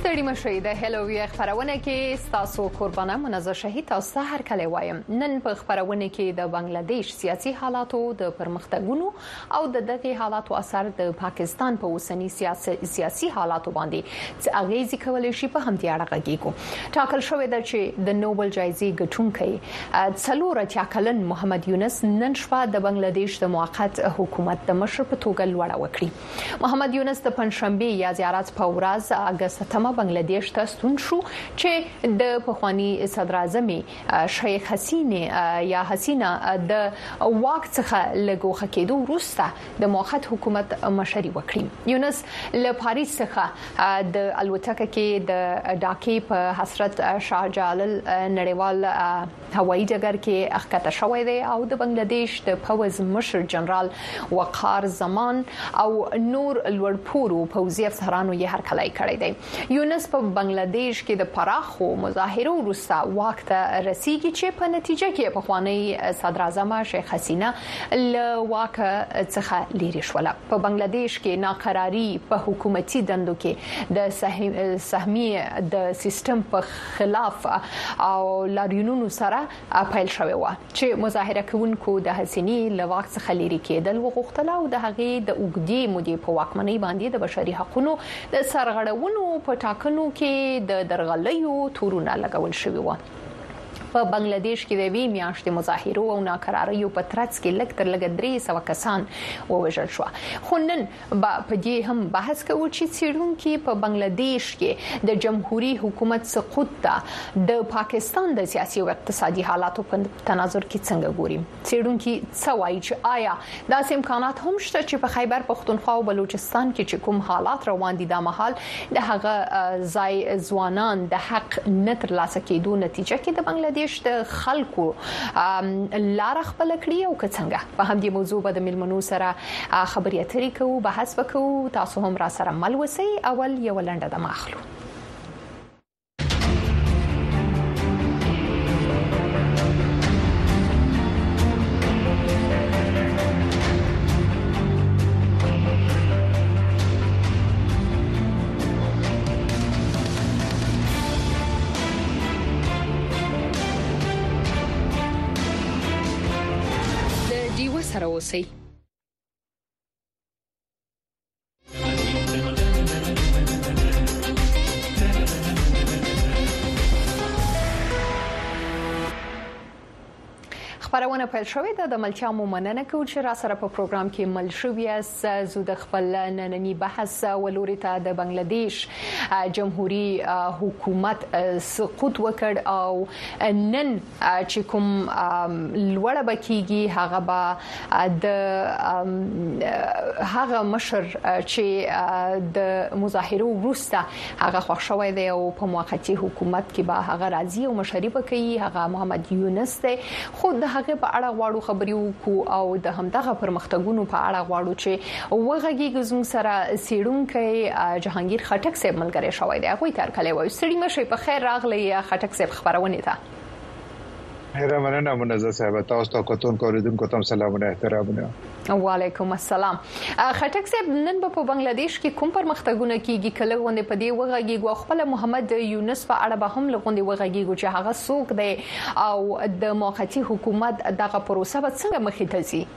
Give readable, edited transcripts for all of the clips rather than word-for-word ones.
ستړي مشئ د هلووی خبرونه کې ستاسو قربانه منزه شهید تاسو هر کله وایم نن په خبرونه کې د بنگلاديش سیاسي حالاتو د پرمختګونو او د دغه حالاتو اثر د پاکستان په اوسنی سیاسي حالاتو باندې اغیزې کولای شي په همدې اړه غږیږو ټاکل شوې ده چې د نوبل جایزې ګټونکي څلور اتیا محمد یونس نن شپه د بنگلاديش د موقت حکومت د مشر په توګه لوړه وکړي محمد یونس د پنځشنبه یا زیارت په ورځ اگستمه بنگلاديش ته ستون شو چې د پخوانی صدر اعظم شیخ حسینه د واک څخه لګوخه کېدو وروسته د موقت حکومت مشري وکړي یونس له پاریس څخه د الوتکه کې د ډاکې په حضرت شاه جلال نړیوال هوایي ډګر کې اخته شوې ده او د بنگلاديش د پوز مشر جنرال وقار زمان او نور لوړپوړو پوځي افسرانو یې هرکلی کړی دی یونس په بنگلاديش کې د پراخو مظاهرو وروسته واک ته رسیدي چې په نتیجه کې په خوانی صدر اعظم شیخ حسینه له واک څخه لري شوله په بنگلاديش کې ناقراری په حکومتي دندو کې د سهمیه د سیستم په خلاف او لاریونونو سره پیل شوی و چې مظاهره کوونکو د حسینی له واک څخه لري کېدل وغوښتل او د هغې د اوږدې مودې په واکمنۍ باندې د بشري حقوقو د سرغړونو په ټاکنو کې د درغلیو تورونه لګول شوی و په بنگلاديش کې د وی میاشتې مظاهرو او ناکراریو په ترڅ کې لږ تر لږه 300 کسان ووژل شو خو نن په دې هم بحث کوو چې څېړونکي په بنگلاديش کې د جمهوریت حکومت سقوط ته د پاکستان د سیاسي او اقتصادي حالاتو په تناظر کې څنګه ګوري څېړونکي څه وایي چې آیا داسې امکانات هم شته چې په خیبر پختونخوا او بلوچستان کې چې کوم حالات روان دي د مهال د هغه ځای ځوانان د حق نه ترلاسه کېدو نتیجه کې د بنگلاديش د خلکو لار خپل کړی او څنګه په همدې موضوع به د ملمنو سره خبرې اترې کوو بحث وکړو تاسو هم را سره مل وسی اول یو لنډه د ماخلو سره اوسئ خبرونه پیل شوې ده د ملتیا مومننه کو چې را سره په پروګرام کې مل شوې اس زو د خپل نننی بحث ولوري ته د بنگلاديش جمهوریت حکومت سقوط وکړ او نن چې کوم لوړه بکیږي هغه به د هغه مشر چې د مظاهرو وروسته هغه خوښ شوی دی او په موقتی حکومت کې به هغه راځي او مشري وکړي هغه محمد یونس دی خو د هغه په اړه غواړو خبرې وکړو او د همدغه پرمختګونو په اړه غواړو چې وغږیږو زموږ سره څېړونکی جهانگیر خټک صاحب ملګری شوی دی هغه تر کله وایي ستړي مشئ په خیر راغلی خټک صاحب خبرونه ته هر مننه منزه صاحب تاسو ته کوتون کوریدونکو ته سلامونه احترامونه وعلیکم السلام خټک صاحب نن په بنگلاديش کې کوم پرمختګونه کیږي کله غونډه په دې وغږیږو خپل محمد یونس په اړه به هم لغونډه وغږیږو چې هغه څوک دی او د موقتی حکومت دغه پروسه به څنګه مخې ته ځي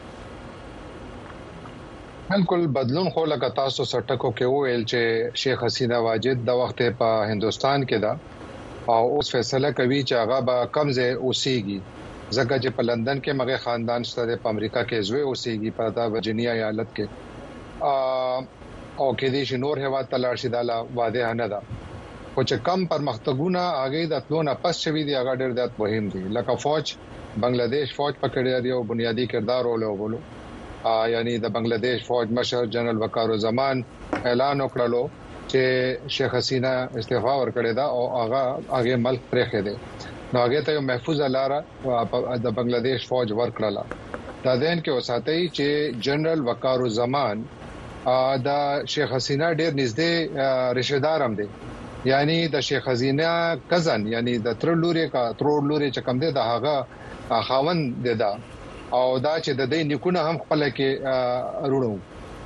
بالکل بدلون خو لکه تاسو سټکو کې ویل چې شیخ حسینه واجد د وخت په هندستان کې دا او اوس فیصله کوي چې هغه به کمزه اوسېږي ځکه چې په لندن کې مغه خاندان شته په امریکا کې زوی اوسېږي په دا ورجینیا ایالت کې او کې دې شنور هوا تلل شي دا واضح نه ده خو چې کم پرمختګونه هغه د تلونه پس شوی دی هغه ډېر د مهم دي لکه فوج بنگلاديش فوج پکړی دی او بنیادی کردار ولولو یعنی د بنگلاديش فوج مشر جنرال وقار زمان اعلان وکړلو چې شیخ حسینه استعفا ورکړی دا او هغه ملک پرېخې دی نو هغه ته محفوظ لاره د بنگلاديش فوج ورکړه دا دین کې وساتای چې جنرال وقار زمان د شیخ حسینه ډېر نږدې رشتہ دار هم دی یعنی د شیخ حسینه کزن یعنی د ترور لوري چې کوم دی د هغه خاوند دی دا او دا چې د دې نیکونه هم خپل کې وروړو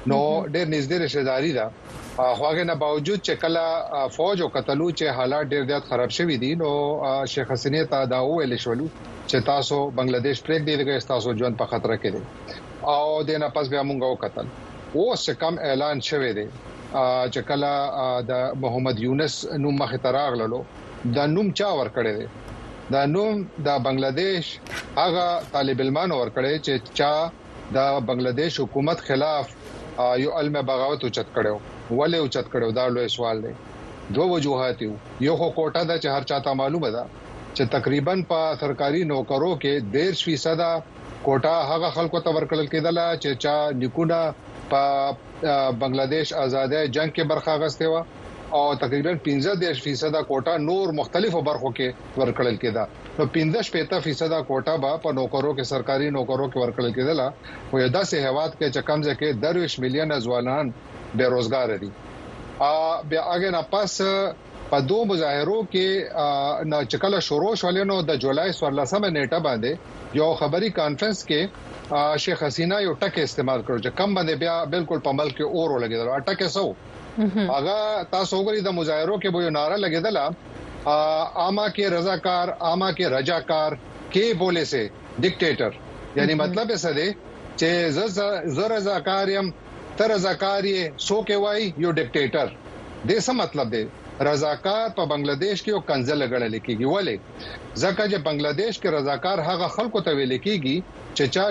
نو ډېر نږدې رشداري ده خواږه نه باوجود چې کله فوج او قتلو چې حالات ډېر زیات خراب شوي دي نو شیخ حسینه ته دا ویل شولو چې تاسو بنگلاديش پریک دی دغه تاسو ژوند په خطر کې دي او د نه پس بیا موږ وکتل او څه کم اعلان شوی دی چې کله د محمد یونس نوم مخ ته راغلو دا نوم چا ور کړی دی دا نوم د بنگلاديش هغه طالب علمان ور کړی چې چا د بنگلاديش حکومت خلاف یو علم بغاوت اوچت کړو ولې اوچت کړو دا لوی سوال دی دوه وجوهات یو خو کوټه دا چې هر چاته معلومه ده چې تقریبا په سرکاري نوکرو کې 1.5% کوټه هغه خلکو ته ورکړل کېدل چې چا نکونه په بنگلاديش آزادۍ جنگ کې برخه اخیسته و او تقریبا 15% کوټه نور مختلفو برخو کې ورکړل کېده نو 15% کوټه به په نوکرو کې سرکاري نوکرو کې ورکړل کېدل او یدا سه هواد کې چې کم ځکه 10 میلیون ځوانان بیروزګار دي بیا هغه نه پس په دوه مظاهرو کې نه چکله شروع شولنو د جولای 14 نیټه باندې یو خبري کانفرنس کې شیخ حسینه یو ټکي استعمال کړو چې کم باندې بیا بالکل په ملک کې اور لګیدل اټکه سو هغه تاسو وګورئ د مظاهرو کې به یو نعره لګیدل आमा के रजाकार आमा के रजाकार के बोले से डिक्टेटर यानी मतलब है सदे چې ز रजाकार يم تر रजाकार یې سو کې وای یو डिक्टेटर دې څه مطلب دی رضاکار په بنگلاديش کې یو کنځل لګړل کېږي ولې ځکه چې بنگلاديش کې رضاکار هغه خلکو ته ویل کېږي چې چا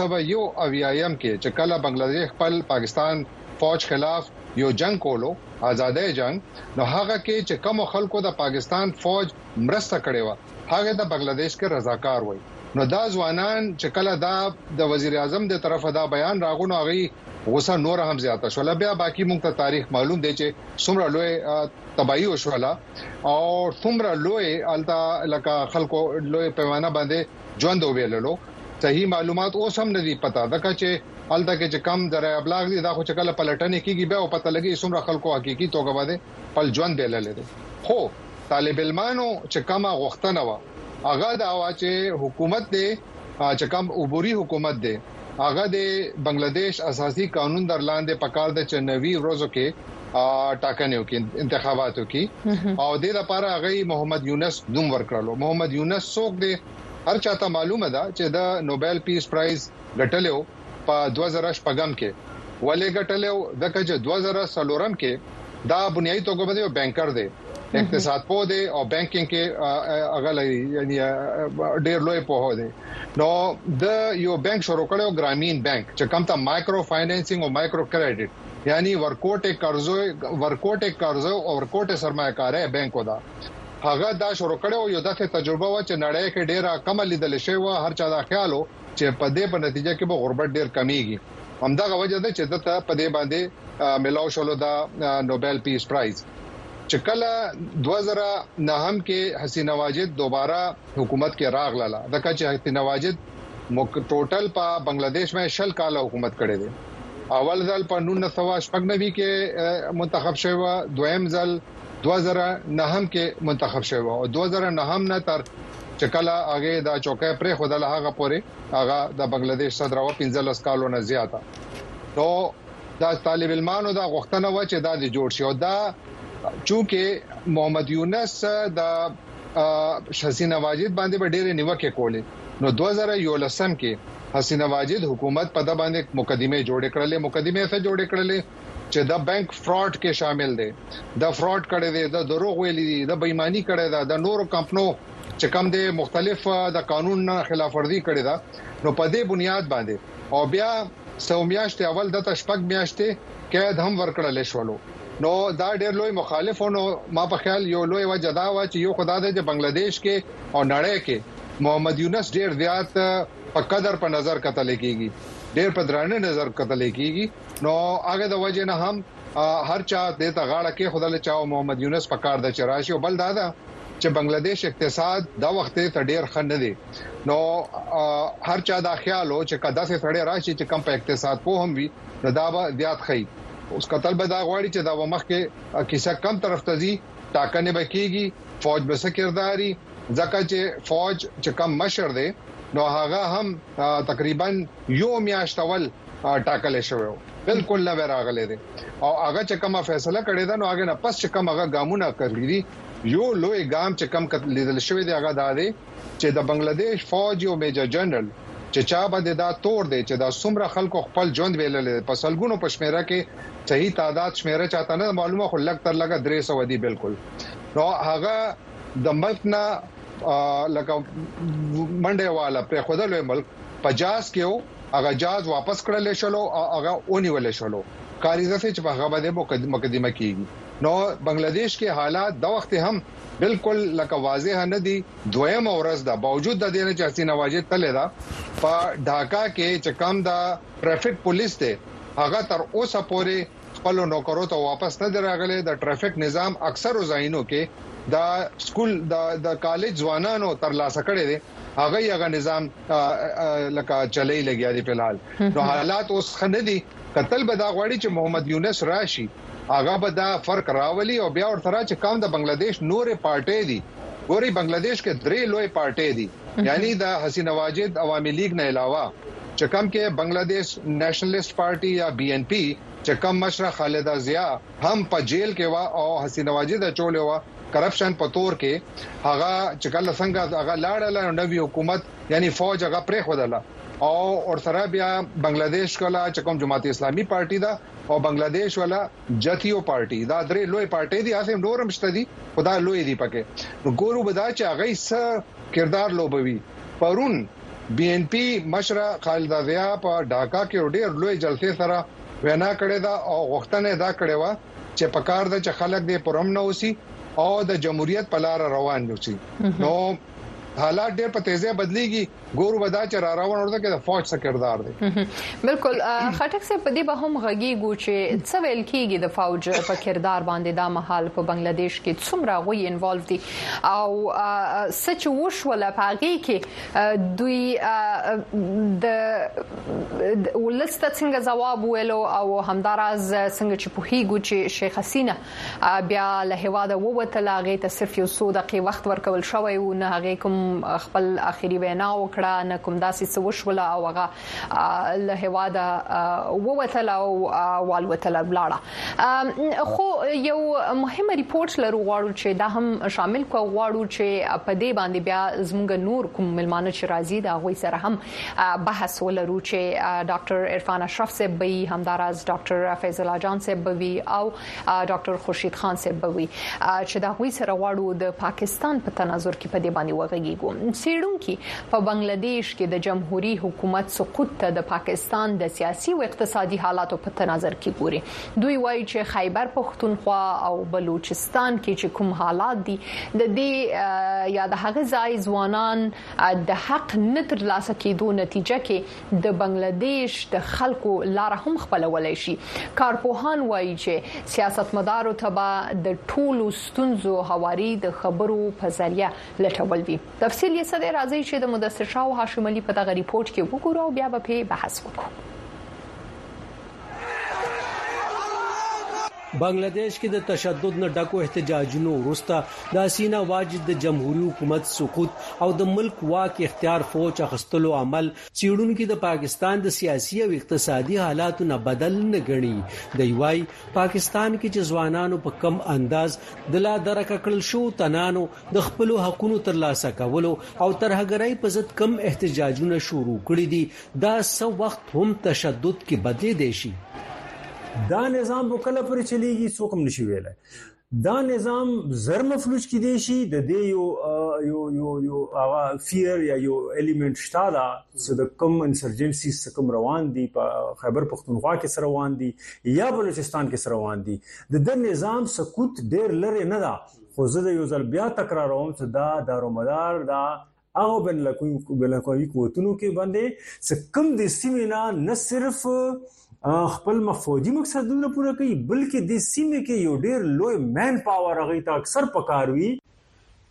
1991 کې چې کله بنگلاديش خپل پاکستان فوج خلاف یو جنگ کولو آزادۍ جنگ نو هغه کې چې کوم خلکو د پاکستان فوج مرسته کړې و هغه د بنگلاديش کې رضاکار وای نو دا ځوانان چې کله دا د وزیر اعظم د طرفه دا بیان راغونو هغه غوسه نور هم زیاته شو بیا باقی موږ ته تاریخ معلوم دی چې څومره لوی تباہی وشوله او څومره لوی التا لکه خلکو لوی پیمانه باندې ژوند ویللو صحیح معلومات اوس هم نه دی پتا دغه چې الته کې چې کم ذرا ابلاغ دي دا خو چې کله پلټنې کیږي بیا او پته لګي څومره خلکو حقيقي توګه باندې پل ژوند ویلل دي خو طالب علمانو چې کومه غوښتنه و هغه دا وا چې حکومت دی چې کوم عبوري حکومت دی هغه د بنگلاديش اساسي قانون در لاندې پکار د چنوي ورځو کې ټاکنو کې انتخاباتو کې او د لپاره هغه محمد یونس نوم ورکړلو محمد یونس څوک دی هر چاته معلومه ده چې د نوبل پیس پرایز ګټلو په 2008 کې ولې ګټلو د کجه 2013 کې دا بنیادی توګه باندې بانکر دی اقتصاد په دی او بانکینګ کې اغلې یعنی ډېر لوی په دی نو د یو بانک شروع کړو ګرامین بانک چې کوم ته مایکرو فاینانسینګ او مایکرو کریډټ یعنی ورکوټ قرضو او ورکوټ سرمایه‌کاري بانک ودا هغه دا شروع کړو یو دغه تجربه و چې نړۍ کې ډېره کم لیدل شوی و هر چا دا خیالو چې په دې په نتیجه کې به غربت ډېر کمیږي همدغه وجه ده چې دته په دې باندې ملاو شول دا نوبل پیس پرایز چې کله 2009 کې حسینه واجد دوباره حکومت کې راغله د کچې حسینه واجد ټوټل په بنگلاديش میں 10 کال حکومت کړې ده اول ځل په 1996 کې منتخب شوی دویم ځل 2009 کې منتخب شوی او 2009 نه تر چې کله هغه دا چوکۍ پر خدای هغه پورې هغه د بنگلاديش صدر او 15 کالو نه زیاته نو دا طالب علمانو دا غوښتنه و چې دا د جوړ شي او دا چونکه محمد یونس د حسینه واجد باندې ډېر نیوکه کولې نو 2011 کې حسینه واجد حکومت په د باندې مقدمه جوړ کړلې چې د بانک فراډ کې شامل دي د فراډ کړي دي د دروغ ویلي دي د بېماني کړي ده د نورو کمپنو چې کوم دي مختلف د قانون خلاف ورزي کړي ده نو په دې بنیاد باندې او بیا سومیاشت اول د تشپک میاشتې قید هم ورکړل شولو نو دا ډېر لوی مخالفونو ما په خیال یو لوی وجه دا و چې یو خدای د بنگلاديش کې او نړۍ کې محمد یونس ډېر زیات په قدر په نظر کتل کېږي ډېر په درانه نظر کتل کېږي نو هغه د وجه نه هم هر چا د تغاړه کې خدای له چاو محمد یونس په کار د چراشي او بل دا چې بنگلاديش اقتصاد دا وخت ته ډېر خنډ دی نو هر چا دا خیال او چې کدا سه سړی راشي چې کم په اقتصاد په هم وي دا به زیات خي اوس قتل به دا غواړي چې دا ومخ کې کیسه کم طرف ته ځي ټاکنه بکیږي فوج به سکرداري ځکه چې فوج چې کم مشر دی نو هغه هم تقریبا یو میاشتول ټاکل شوی بالکل نه راغلي دي او هغه چې کومه فیصله کړې ده نو هغه نه پس چې کوم هغه ګامونه کړی دي یو لوی ګام چې کوم لیدل شوی دی هغه دا دی چې د بنگلاديش فوج او میجر جنرال چې چا باندې دا تور دی چې دا څومره خلکو خپل ژوند ویلل په سلګونو پښمیره کې صحیح تعداد شمیره چاته نه معلومه خو لګ تر لګه 300 دی بالکل نو هغه د ملک نه لکه منډه والا پر خودلوي ملک 50 کې هغه جاز واپس کړل شلو هغه اونیول شلو کاریزه چې په هغه باندې مقدمه کیږي نو بنگلاديش کې حالات د وخت هم بالکل لکه واضح نه دي دویم ورځ دا باوجود د دې نه چې حسینه واجد تله دا په ډاکا کې چې کم دا ټریفیک پولیس ته هغه تر اوسه پورې خپل نوکرو ته واپس نه دراغله د ټریفیک نظام اکثر وزاینو کې دا سکول د کالج ځوانانو تر لاسه کړي دي هغه نظام لکه چلای لګیا دي په حال نو حالات اوس خنه دي قتل به دا غواړي چې محمد یونس راشي هغه به دا فرق راولي او بیا ورته چې کوم د بنگلاديش نورې پارټي دي ګوري بنگلاديش کې درې لوی پارټي دي یعنی د حسینه واجد عوامي لیگ نه علاوه چې کوم کې بنگلاديش نېشنلست پارټي یا بي ان پي چې کوم مشره خالده ضیا هم په جیل کې وا او حسینه واجد چولې وا کرپشن په تور کې هغه چې کله څنګه هغه لاړل نوې حکومت یعنی فوج هغه پرې خودله او سره بیا بنگلاديش کولا چې کوم جماعت اسلامي پارټي دا او بنگلاديش والا جتیو پارټي دا درې لوی پارټي دي اسیم نورم شته دي خدای لوی دي پکې نو ګورو بدا چې هغه څه کردار لوبوي پرون بي ان پي مشره خالده ضیا په ډاکا کې ډېر لوی جلسې سره وینا کړې دا او غوښتنه دا کړې و چې پکار د چې خلک دې پرم نه وسی او د جمهوریت په لار روان وسی نو حالات ډېر په تیزه بدليږي ګورو ودا چې را روان ورته کې د فوج څخه کردار دی بالکل خټک سے په دې به هم غږیږو چې څه ویل کېږي د فوج په کردار باندې د محل په بنگلاديش کې څومره غوي انوالو دي او سچ وشول په هغه کې دوی د ولست څنګه جواب ویلو او همدارز څنګه چې په هیګو چې شیخ حسینه بیا له هواده ووتله هغه ته صرف یو څو دقیقې وخت ورکول شوی او نه هغه کوم خپل اخیری وینا وکړه نه کوم داسې څه وشول او هغه له هواده ووتله او والوتله بلاړه خو یو مهمه ریپورت لرو غواړو چې دا هم شامل کو غواړو چې په دې باندې بیا زموږ نور کوم ملمانه چې راځي دا غوي سره هم بحث ولرو چې ډاکټر عرفان اشرف صاحب بي همدارز ډاکټر فیض الله جان صاحب بي او ډاکټر خورشید خان صاحب بي چې دا غوي سره غواړو د پاکستان په تناظر کې په دې باندې وغږیږو سیډونکو په بنگلاديش کې د جمهوریت حکومت سقوط ته د پاکستان د سیاسي او اقتصادي حالاتو په تناظر کې ګوري دوی وایي چې خیبر پختونخوا او بلوچستان کې چې کوم حالات دي د دې یا د هغه ځای ځوانان د حق نه ترلاسه کېدو نتیجه کې د بنگلاديش د خلکو لار هم خپلولای شي کارپوهان وایي چې سیاستمدارو ته د ټولو ستونزو حواري د خبرو په ذریعہ لټول وي تفصیل یې څه دی راځي چې د مدثر شاه او هاشم علي په دغه ریپورت کې وګورو او بیا به په بحث وکړو بنگلاديش کې د تشدد نه ډکو احتجاجونو وروسته د حسینه واجد د جمهوریت حکومت سقوط او د ملک واک اختیار فوج اخستلو عمل سیډونکو د پاکستان د سیاسي او اقتصادي حالاتو نه بدل نه غني دی وای پاکستان کې چې ځوانانو په کم انداز د لا درکه کړل شو تنانو د خپل حقوقو ترلاسه کولو او ترهګرۍ په ضد کم احتجاجونه شروع کړي دي دا سو وخت هم تشدد کې بدلې دي شي دا نظام وکړه پر چلیږي څوک هم نشي ویلای دا نظام زرم فلوج کې دی شي د دې یو فیر یا یو الیمنٹ شته دا چې د کم انسرجنسی سکم روان دي په خیبر پختونخوا کې سره روان دي یا بلوچستان کې سره روان دي د نظام سقوط ډیر لره نه دا خو زه د یو ځل بیا تکراروم چې دا دارومدار دا او بن لکوي قوتونو کې باندې سکم د سیمینا نه صرف خپل مفوجي مقصدونه پوره کوي بلکې د سیمه کې یو ډیر لوی مین پاور هغه ته اکثر پکاروي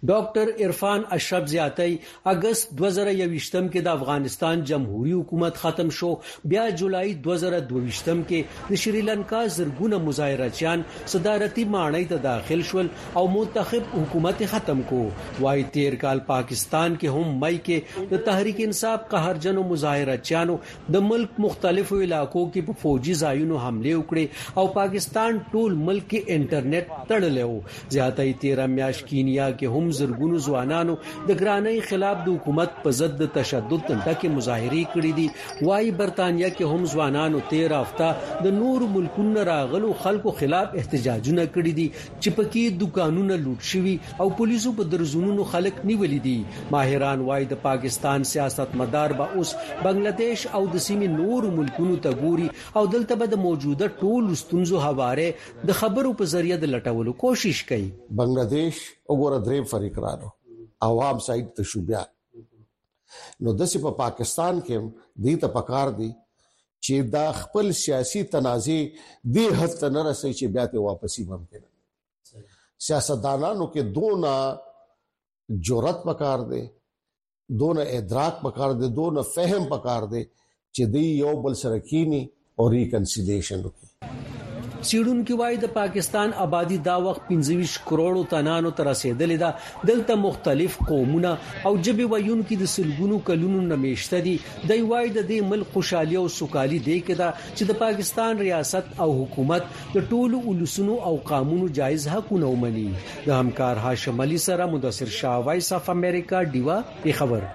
ډاکټر عرفان اشرف زیاتی اگست 2021 کې د افغانستان جمهوریت حکومت ختم شو بیا جولای 2022 کې د شریلانکا زرګونه مظاهرچیان صدارتي ماڼۍ ته داخل شول او منتخب حکومت ختم کو وای 13 کال پاکستان کې هم مئی کې د تحریک انصاف قهرجنو مظاهرچیانو د ملک مختلفو علاقو کې په فوجي ځایونو حمله وکړي او پاکستان ټول ملک کې انټرنیټ تړلو زیاتی 13 میاشت کینیا کې هم زرګونو ځوانانو د ګرانۍ خلاف د حکومت په ضد د تشدد ټکي مظاهره کړې دي وايي برتانیا کې هم ځوانانو 13 هفته د نور ملکونو راغلو خلکو خلاف احتجاجونه کړي دي چې پکې دکانونه لوټ شوي او پولیسو په درزونو خلک نیولې دي ماهران وايي د پاکستان سیاستمدار به اوس بنگلاديش او د سیمې نور ملکونو ته ګوري او دلته به د موجوده ټول ستونزو حواله د خبرو په ذریعہ د لټولو کوشش کوي بنگلاديش وګوره درې فریق رانو عوام سایت ته شو بیا نو داسې په پاکستان کې دې ته پکار دي چې دا خپل سیاسي تنازع دې حد ته نه رسي چې بیا ته واپسی ممکن سیاستدانانو کې دونه جرأت پکار دي دونه ادراک پکار دي دونه فهم پکار دي چې دی یو بل سره کینی او ریکنسیلیشن وکړي سیډون کې وای د پاکستان آبادی دا وخت 25 کروڑ تنانو تر رسیدلې ده دلته مختلف قومونه او جبه وایون کې د سلګونو کلونو نمیشته دي د وای د دې ملک خوشحالي او سوکالي دی کې دا چې د پاکستان ریاست او حکومت د ټولو ولسونو او قانونو جایز حقونه ومني د همکار هاشم علي سره مدثر شاه وایس اف امریکا دیوا په خبر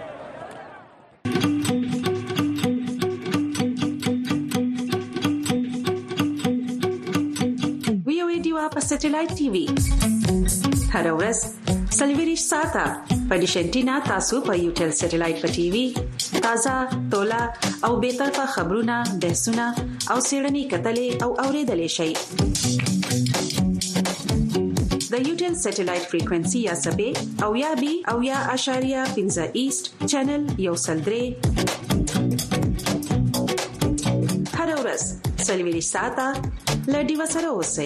په سټلایټ ټي وي هر ورځ سلویریش ساته په ډیشنټینا تاسو په یوټل سټلایټ په ټي وي تازه تولا او به طرفه خبرونه بحثونه او سیړنی کتلې او اوریدلې شي د یوټل سټلایټ فریکوئنسي یا سبې او یا بي او یا اشاریه 15 ایست چینل یو سلدري هر ورځ سلویریش ساته لډي وسره اوسئ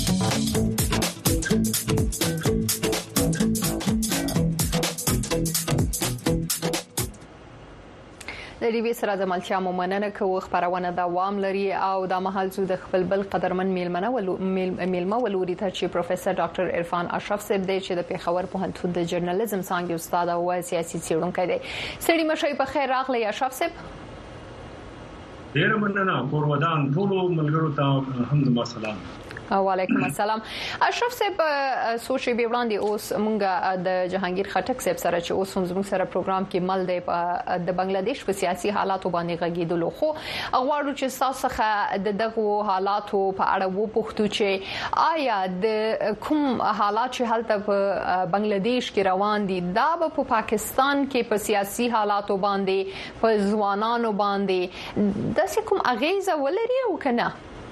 د ډیوی سره د ملتیا مومننه کوو خبرونه دوام لري او د محل زو د خپل بل قدرمن میلمنه ولوري ته چې پروفیسور ډاکټر عرفان اشرف صاحب دی چې د پیښور پوهنتون د جرنالیزم څانګې استاد او سیاسي څېړونکی دی سړي مشي په خیر راغلی اشرف صاحب ډیر مننه کورودان ټول ملګرو ته هم زما سلام وعلیکم السلام اشرف صاحب سوشي به وړاندې اوس مونږه د جهانگیر خټک صاحب سره چې اوس هم زموږ سره پروګرام کې مل دی په د بنگلاديش په سیاسي حالاتو باندې غږیدلو خو غواړو چې تاسو دغه حالاتو په اړه وو پوښتو چې آیا د کوم حالات چې هلته په بنگلاديش کې روان دي دا په پاکستان کې په سیاسي حالاتو باندې په ځوانانو باندې د کوم اغیزه ولري او کنه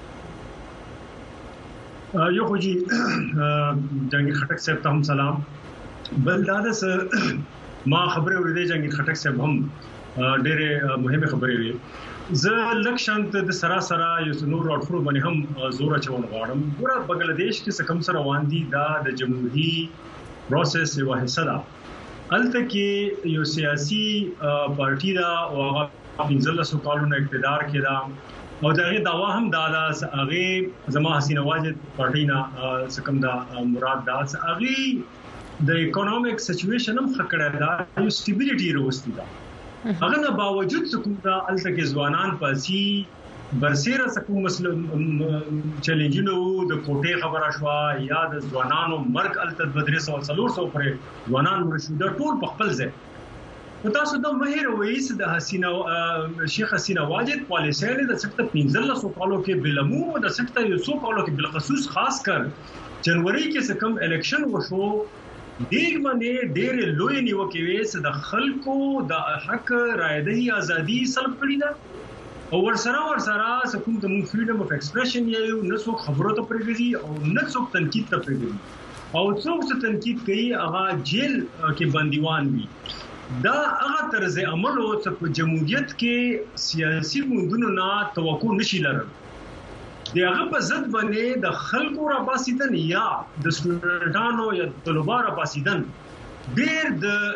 یو خو جی جهانگیر خټک صاحب ته هم سلام بل دا ما خبره ورېدې جهانگیر خټک صاحب هم ډېرې مهمه خبرې وي زه لکشانت د سراسر یو نور اړخو باندې هم زور اچول غواړم ګوره بنگلاديش کې څه کم سره روان دي دا د جمهوریت پروسس یو حصہ ده الته کې یو سیاسي پارټي دا او هغه 15 کالونو اقتدار کې دا او دغه داوا هم دادا هغه زما حسین واجد پارټینا سکم دا مراد دا هغه د اکونومیک سچويشن هم خکړه دا یو سټیبিলিټي روستي دا هغه نه باوجود سکم دا الته کې ځوانان پاسي برسیره سکو مسله چیلنجونو د کوټې خبره شو یا د ځوانانو مرګ الته 300 پر ځوانان مرشد ټول په خپل ځای تاسو د مهیر وایس د حسینه شیخ حسینه واجد پالیسي د سکته 15 کالو کې بلمو د سکته یو څو کالو کې بالخصوص خاص کر جنوري کې سکم الیکشن وشو دیګ باندې ډېر لوی نیوکې وې د خلکو د حق رایدهي ازادي سلب کړی دا او ورسره سکم د فریډم اف ایکسپریشن یو نسو خبرو ته پرېږي او نسو تنقید ته پرېږي او څوک چې تنقید کوي هغه جیل کې بندیوان وي دا هغه طرز عمل او په جمهوریت کې سیاسي ګوندونو نه توقع نشي لرل دغه په ضد باندې د خلکو را باسیدن یا د سټوډنټانو یا طلبه را باسیدن ډیر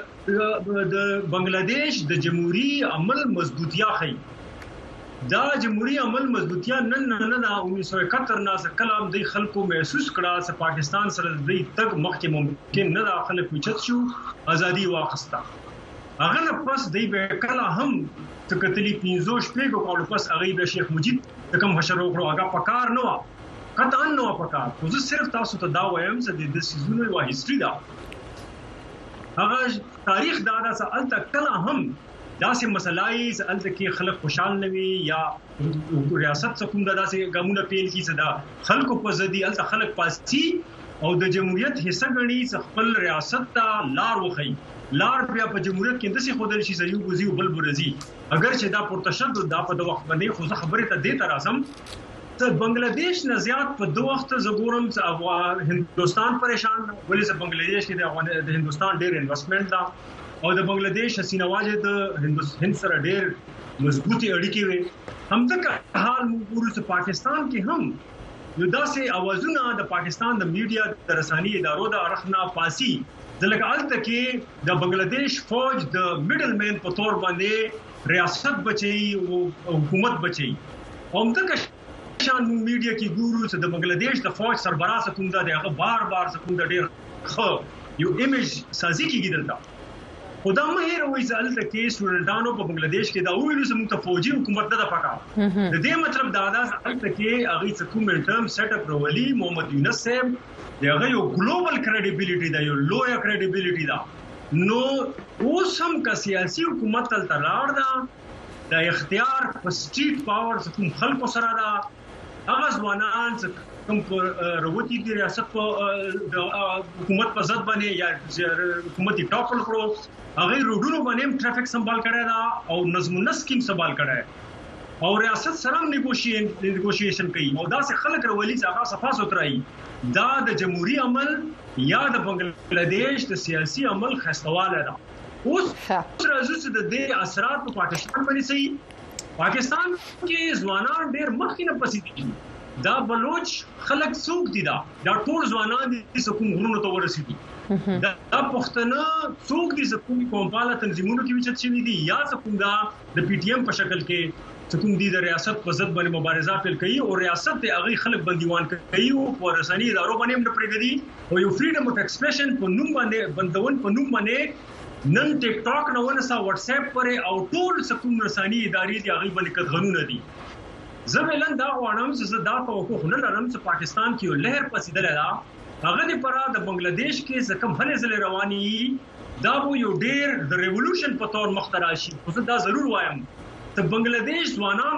د بنگلاديش د جمهوریت عمل مضبوطیا خي دا جمهوریت عمل مضبوطیا نن 1971 نه کلام د خلکو محسوس کړه چې پاکستان سره د تګ مخکې ممکن نه داخله کوچت شو ازادي واخسته هغه نه پس د کله هم تکتلی 15 پیګو کول پس هغه د شیخ مجید کوم حشر وکړو هغه پکار نه قطعا نه پکار خو زه صرف تاسو ته دا وایم چې د سيزونو وا هیستوري دا هغه تاریخ دا سالته کله هم داسې مسلای سالته کې خلک خوشحال نه وي یا ریاست څخه کوم داسې ګامونه پیل کی صدا خلکو په ځدی الته خلک پاسي او د جمهوریت حصہ غني خپل ریاست ته لار وخی لار بیا په جمهوریت کې داسې خودل شي چې یو غزي او بل برزي اگر چې دا پر تشدد دا په وخت باندې خو خبره ته دی تر اعظم ته بنگلاديش نه زیات په دوه وخت زګورم چې هندستان پریشان ولې چې بنگلاديش کې د هندستان ډېر انویسټمنٹ دا او د بنگلاديش حسینه واجد هند سره ډېر مضبوطی اړیکې وي همدغه حال موږ په پاکستان کې هم یو داسې اوازونه د پاکستان د میډیا د رساني ادارو د اړخنا پاسي ځکه الته کې د بنگلاديش فوج د میډل مین په تور باندې ریاست بچي او حکومت بچي همدغه شان میډیا کې ګورو چې د بنگلاديش د فوج سربراہ کوم دا هغه بار کوم د ډېر خو یو ایمیج سازي کیږي دلته خدا مې هروي ځل ته کې سټوډنټانو په بنگلاديش کې دا ویلو چې موږ ته فوجي حکومت نه پکا د دې مطلب دا ځل ته کې هغه څه کوم ټرم سیټ اپ ورولی محمد یونس صاحب دغه یو ګلوبل کریډیبিলিټي دا یو لوی کریډیبিলিټي دا نو اوس هم کا سیاسي حکومت تل تلاړ دا د اختیار په سټریټ پاور کوم خلکو سره دا هغه ځوانان کوم روتي د ریاست په حکومت په ضد باندې یا حکومتي ټاکل کړو هغه روډونو باندې ټرافیک سمبال کړی دا او نظم النسق سمبال کړی او ریاست سره نیګوشیشن کوي او دا څه خلک ورولی چې هغه صفه سترای دا د جمهوریت عمل یا د بنگلاديش د سیاسي عمل خستواله ده اوس راځي چې د دې اثرات په پاکستان باندې سي پاکستان کې ځوانان ډېر مخکې نه پسې دي دا بلوچ خلک څوک دي دا ټول ځوانان دي چې کوم غرونو ته ورسېدي دا پښتنه څوک دي چې کوم کومپاله تنظیمونو کې وچت شوی دي یا کوم دا د پی ټی ایم په شکل کې کوم دي د ریاست په ضد باندې مبارزه پیل کوي او ریاست ته هغه خلک بندیوان کوي او په رسنۍ ادارو باندې هم پرېږدي او یو فریډم اف ایکسپریشن په نوم باندې بندون په نوم باندې نن ټیک ټاک نه ونسا واتس اپ پر او ټول سکوم رساني ادارې دي هغه باندې قدغنونه دي زملن دا وانم چې دا په حقوق نه لرم چې پاکستان کې یو لهر پسیدل را هغه د پرا د بنگلاديش کې څه کم هلې زل رواني دا وو یو ډیر د ریولوشن په تور مختراشي خو دا ضرور وایم ته بنگلاديش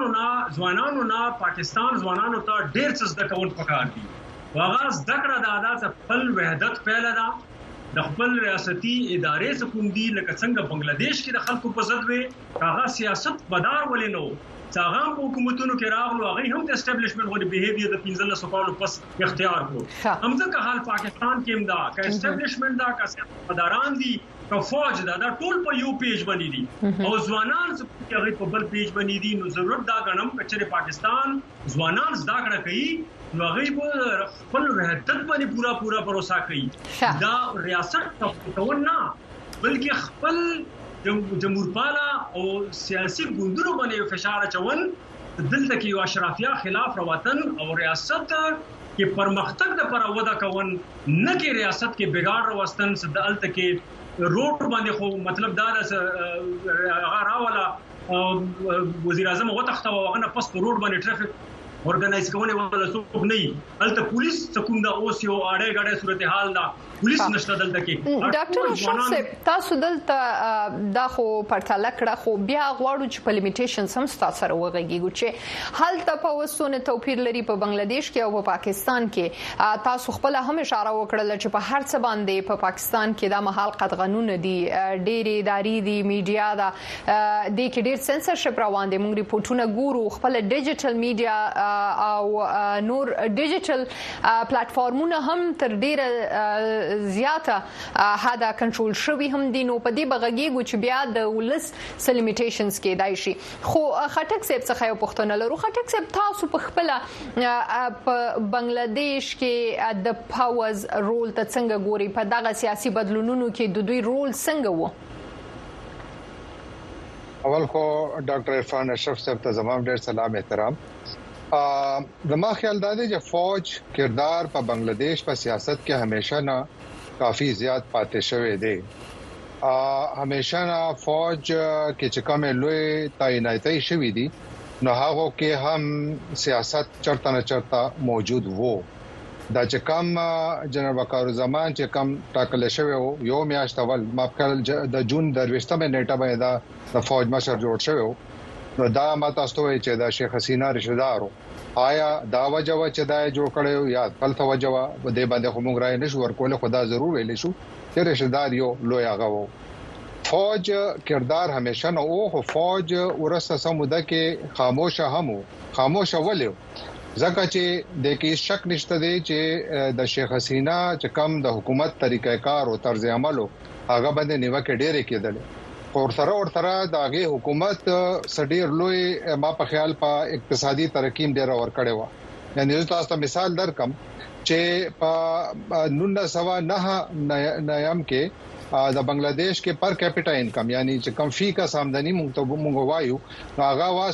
ځوانانو نه پاکستان ځوانانو ته ډیر څه د کول پکار دي واغاز دکړه د عادت خپل وحدت پیل ده د خپل ریاستي ادارې څخه کوم دي لکه څنګه بنگلاديش کې د خلکو په ضد وي هغه سیاست بدار ولې نو څنګه په حکومتونو کې راغلو هغه هم د اسټابلیشمنت غوډي بیهیویر د 15 کالو پس اختیار کړو همدغه حال پاکستان کې هم دا که اسټابلیشمنت دا که سیاستمداران دي که فوج دا ټول په یو پیج باندې دي او ځوانان چې هغه په بل پیج باندې دي نو ضرورت دا غنم چې پاکستان ځوانان زده کړه کوي نو هغه په خپل وحدت باندې پورا باور کوي دا ریاست ته نه بلکې خپل جمهورپالا او سیاسي ګوندونو باندې فشار اچول دلته کې یو اشرافیه خلاف وطن او ریاست کې پرمختګ د پر ودا کون نه کې ریاست کې بګاړ وستن سدالته کې روډ باندې خو مطلب دا هغه راولا وزیر اعظم وتخته وغه نه پس روډ باندې ټرافیک اورګنایز کوونه ولا څوک نه الته پولیس څکوم دا اوس یو اړه غړې صورتحال دا پولیس نشته دلته کې ډاکټر شمس تاسو دلته دا خو پرتاله کړه خو بیا غواړو چې په لیمیټیشن سم تاسو سره وغږیږو چې هلته په وسونه توپیر لري په بنگلاديش کې او په پاکستان کې تاسو خپل هم اشاره وکړل چې په هر څه باندې په پاکستان کې دا محل قدغنونه دي ډېری اداري دي میډیا دا د کې ډېر سنسرشپ روان دي موږ ریپورتونه ګورو خپل ډیجیټل میډیا او نور ډیجیټل پلیټفارمونه هم تر ډیره زیاته حدا کنټرول شوی هم دي. نو په دې بغږیږي چې بیا د ولس سلیمیټیشنز کې دای شي. خو خټک صاحب څخه یو پوښتنه لرو. خټک صاحب تاسو په خپل په بنگلاديش کې د پاورز رول ته څنګه ګوري؟ په دغه سیاسي بدلونونو کې د دوی رول څنګه وو؟ اول خو ډاکټر عرفان اشرف صاحب ته زمام ډېر سلام احترام. زما خیال دا دی چې فوج کردار په بنگلاديش په سیاست کې همیشه نه کافي زیات پاتې شوی دی. همیشه نه فوج کې چې کومه لوی تعیناتي شوی دي نو هغه کې هم سیاست چرته نه چرته موجود وو. دا چې کوم جنرال وقار زمان چې کوم ټاکل شوی وو یو میاشت اول ماپکل د جون د 20مه نیټه باندې د فوج مشر جوړ شوی وو. نو دا ماته استوي چې د شیخ حسینه رشدارو آیا دا وجوه چې دا جوړ کړو یا بل توجه و د باندې کوم غراي نشو ورکول خدا ضرور ویل شو چې رشدار یو لوی هغه وو. فوج کردار همیشه نو او فوج ورسته سموده کې خاموش ولې ځکه چې د کې شک نشته دی چې د شیخ حسینه چې کم د حکومت طریقې کار او طرز عملو هغه باندې نیوکه ډېرې کېدل او تر داغه حکومت سډیر لوی ما په خیال په اقتصادي ترقی ډېر ور کړی و. یعنی تاسو ته مثال درکم چې په 1909 کې د بنگلاديش کې پر کیپټا انکم یعنی چې کم فی کا آمدنی مونږ وایو هغه وا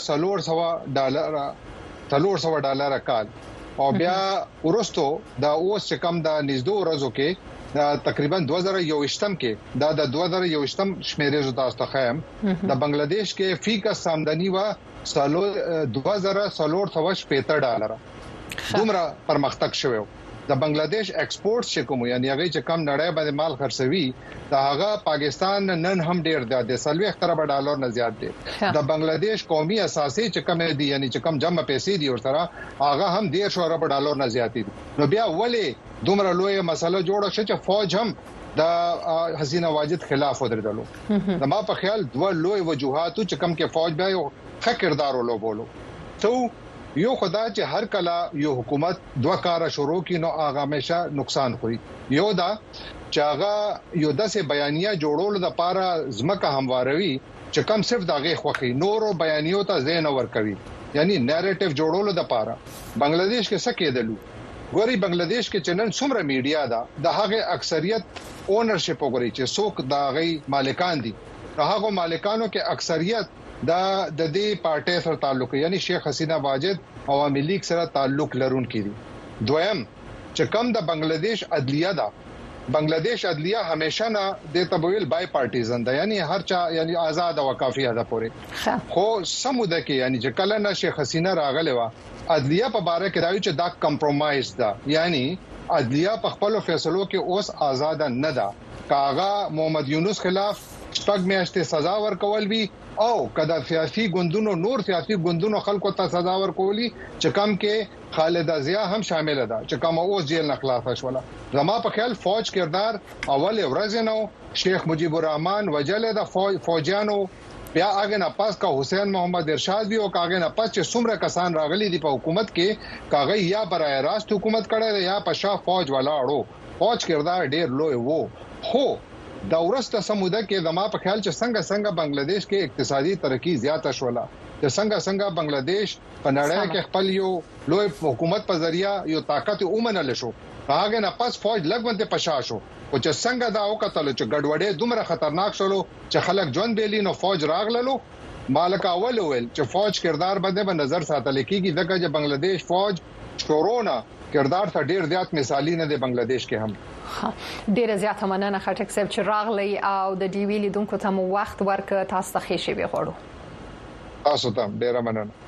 $300 کال او بیا ورستو دا اوس چې کم د نږدې ورځو کې دا تقریبا 2021 کې دا د 2021 شمیرې زو تاسو ته خیم د بنگلاديش کې فی کا آمدنی وا $2415 دومره پرمختګ شوی. د بنگلاديش ایکسپورټ چې کوم یعنی هغه چې کم نړۍ باندې مال خرڅوي دا هغه پاکستان نن هم ډیر دی $30 نه زیات دی. د بنگلاديش قومي اساسي چې کم دی یعنی چې کم جمع پیسې دي ورسره هغه هم $100 نه زیات دي. نو بیا ولې دومره لوی مسله جوړه شو چې فوج هم د حسینه واجد خلاف ودرېدلو. د ما په خیال دوه لوی وجوهات چې کم کې فوج بیا یو ښه کردار ولوبولو. یو خدا چې هر کله یو حکومت دوه کار شروع کړي نو هغه همیشه نقصان خوري. یو دا چې هغه یو داسې بیانیه جوړول د پاره ځمکه همواروي چې کم صرف دغه خوخي نورو بیانیو ته ځین ور کوي یعنی نریټیو جوړول د پاره. بنگلاديش کې څه کېدلو ګوري بنگلاديش کې چنن څومره میډیا ده د هغه اکثریت اونرشپ وګوري چې څوک د هغه مالکان دي هغه مالکانو کې اکثریت دا د دې پارټي سره تعلق یعنی شیخ حسینه واجد عوامي لیگ سره تعلق لرونکي دي. دویم چې کوم د بنگلاديش عدلیه ده بنگلاديش عدلیه همیشه نه د تبویل بای پارټیزن ده یعنی هر چا یعنی آزاد او کافی ده پوره خو سموده کې یعنی چې کله نه شیخ حسینه راغله وا عدلیه په باره کې راوي چې دا کمپرمایز ده یعنی عدلیه په خپل فیصلو کې اوس آزاد نه ده. کاغه محمد یونس خلاف شپږ میاشتې سزا ورکول وی او کدا سیاسي ګوندونو نور سیاسي ګوندونو خلکو ته سزا ورکولي چې کم کې خالده ضیا هم شامل ده چې کوم اوس جیل نه خلاص شوله. زما په خیال فوج کردار اول ورځ نو شیخ مجيب الرحمن وجله د فوجانو بیا هغه نه پاس کا حسین محمد ارشاد بھی او کاغه نه پاس چې څومره کسان راغلي دي په حکومت کې کاغه یا برای راست حکومت کړي یا پشا فوج ولاړو فوج کردار ډیر لوی وو. خو دا ورسته سموده کې زما په خیال چې څنګه بنگلاديش کې اقتصادي ترقی زیاته شوله چې څنګه بنگلاديش په نړۍ کې خپل یو لوی حکومت په ذریعہ یو طاقت اومنل شو هغه نه پاس فوج لګونته پشا شو او چې څنګه دا وکړل چې ګډوډې دومره خطرناک شولو چې خلک جون بیلی نو فوج راغللو مالک اول ویل چې فوج کردار باندې په نظر ساتل کېږي دغه چې بنگلاديش فوج شورونا کردار ته ډیر زیات مثالی نه دی بنگلاديش کې هم. ډیره زیاته مننه خټک صاحب چې راغلی او د ډي وی لیدونکو ته مو وخت ورک تاسو ته ښه شي غواړو. تاسو ته ډیره مننه.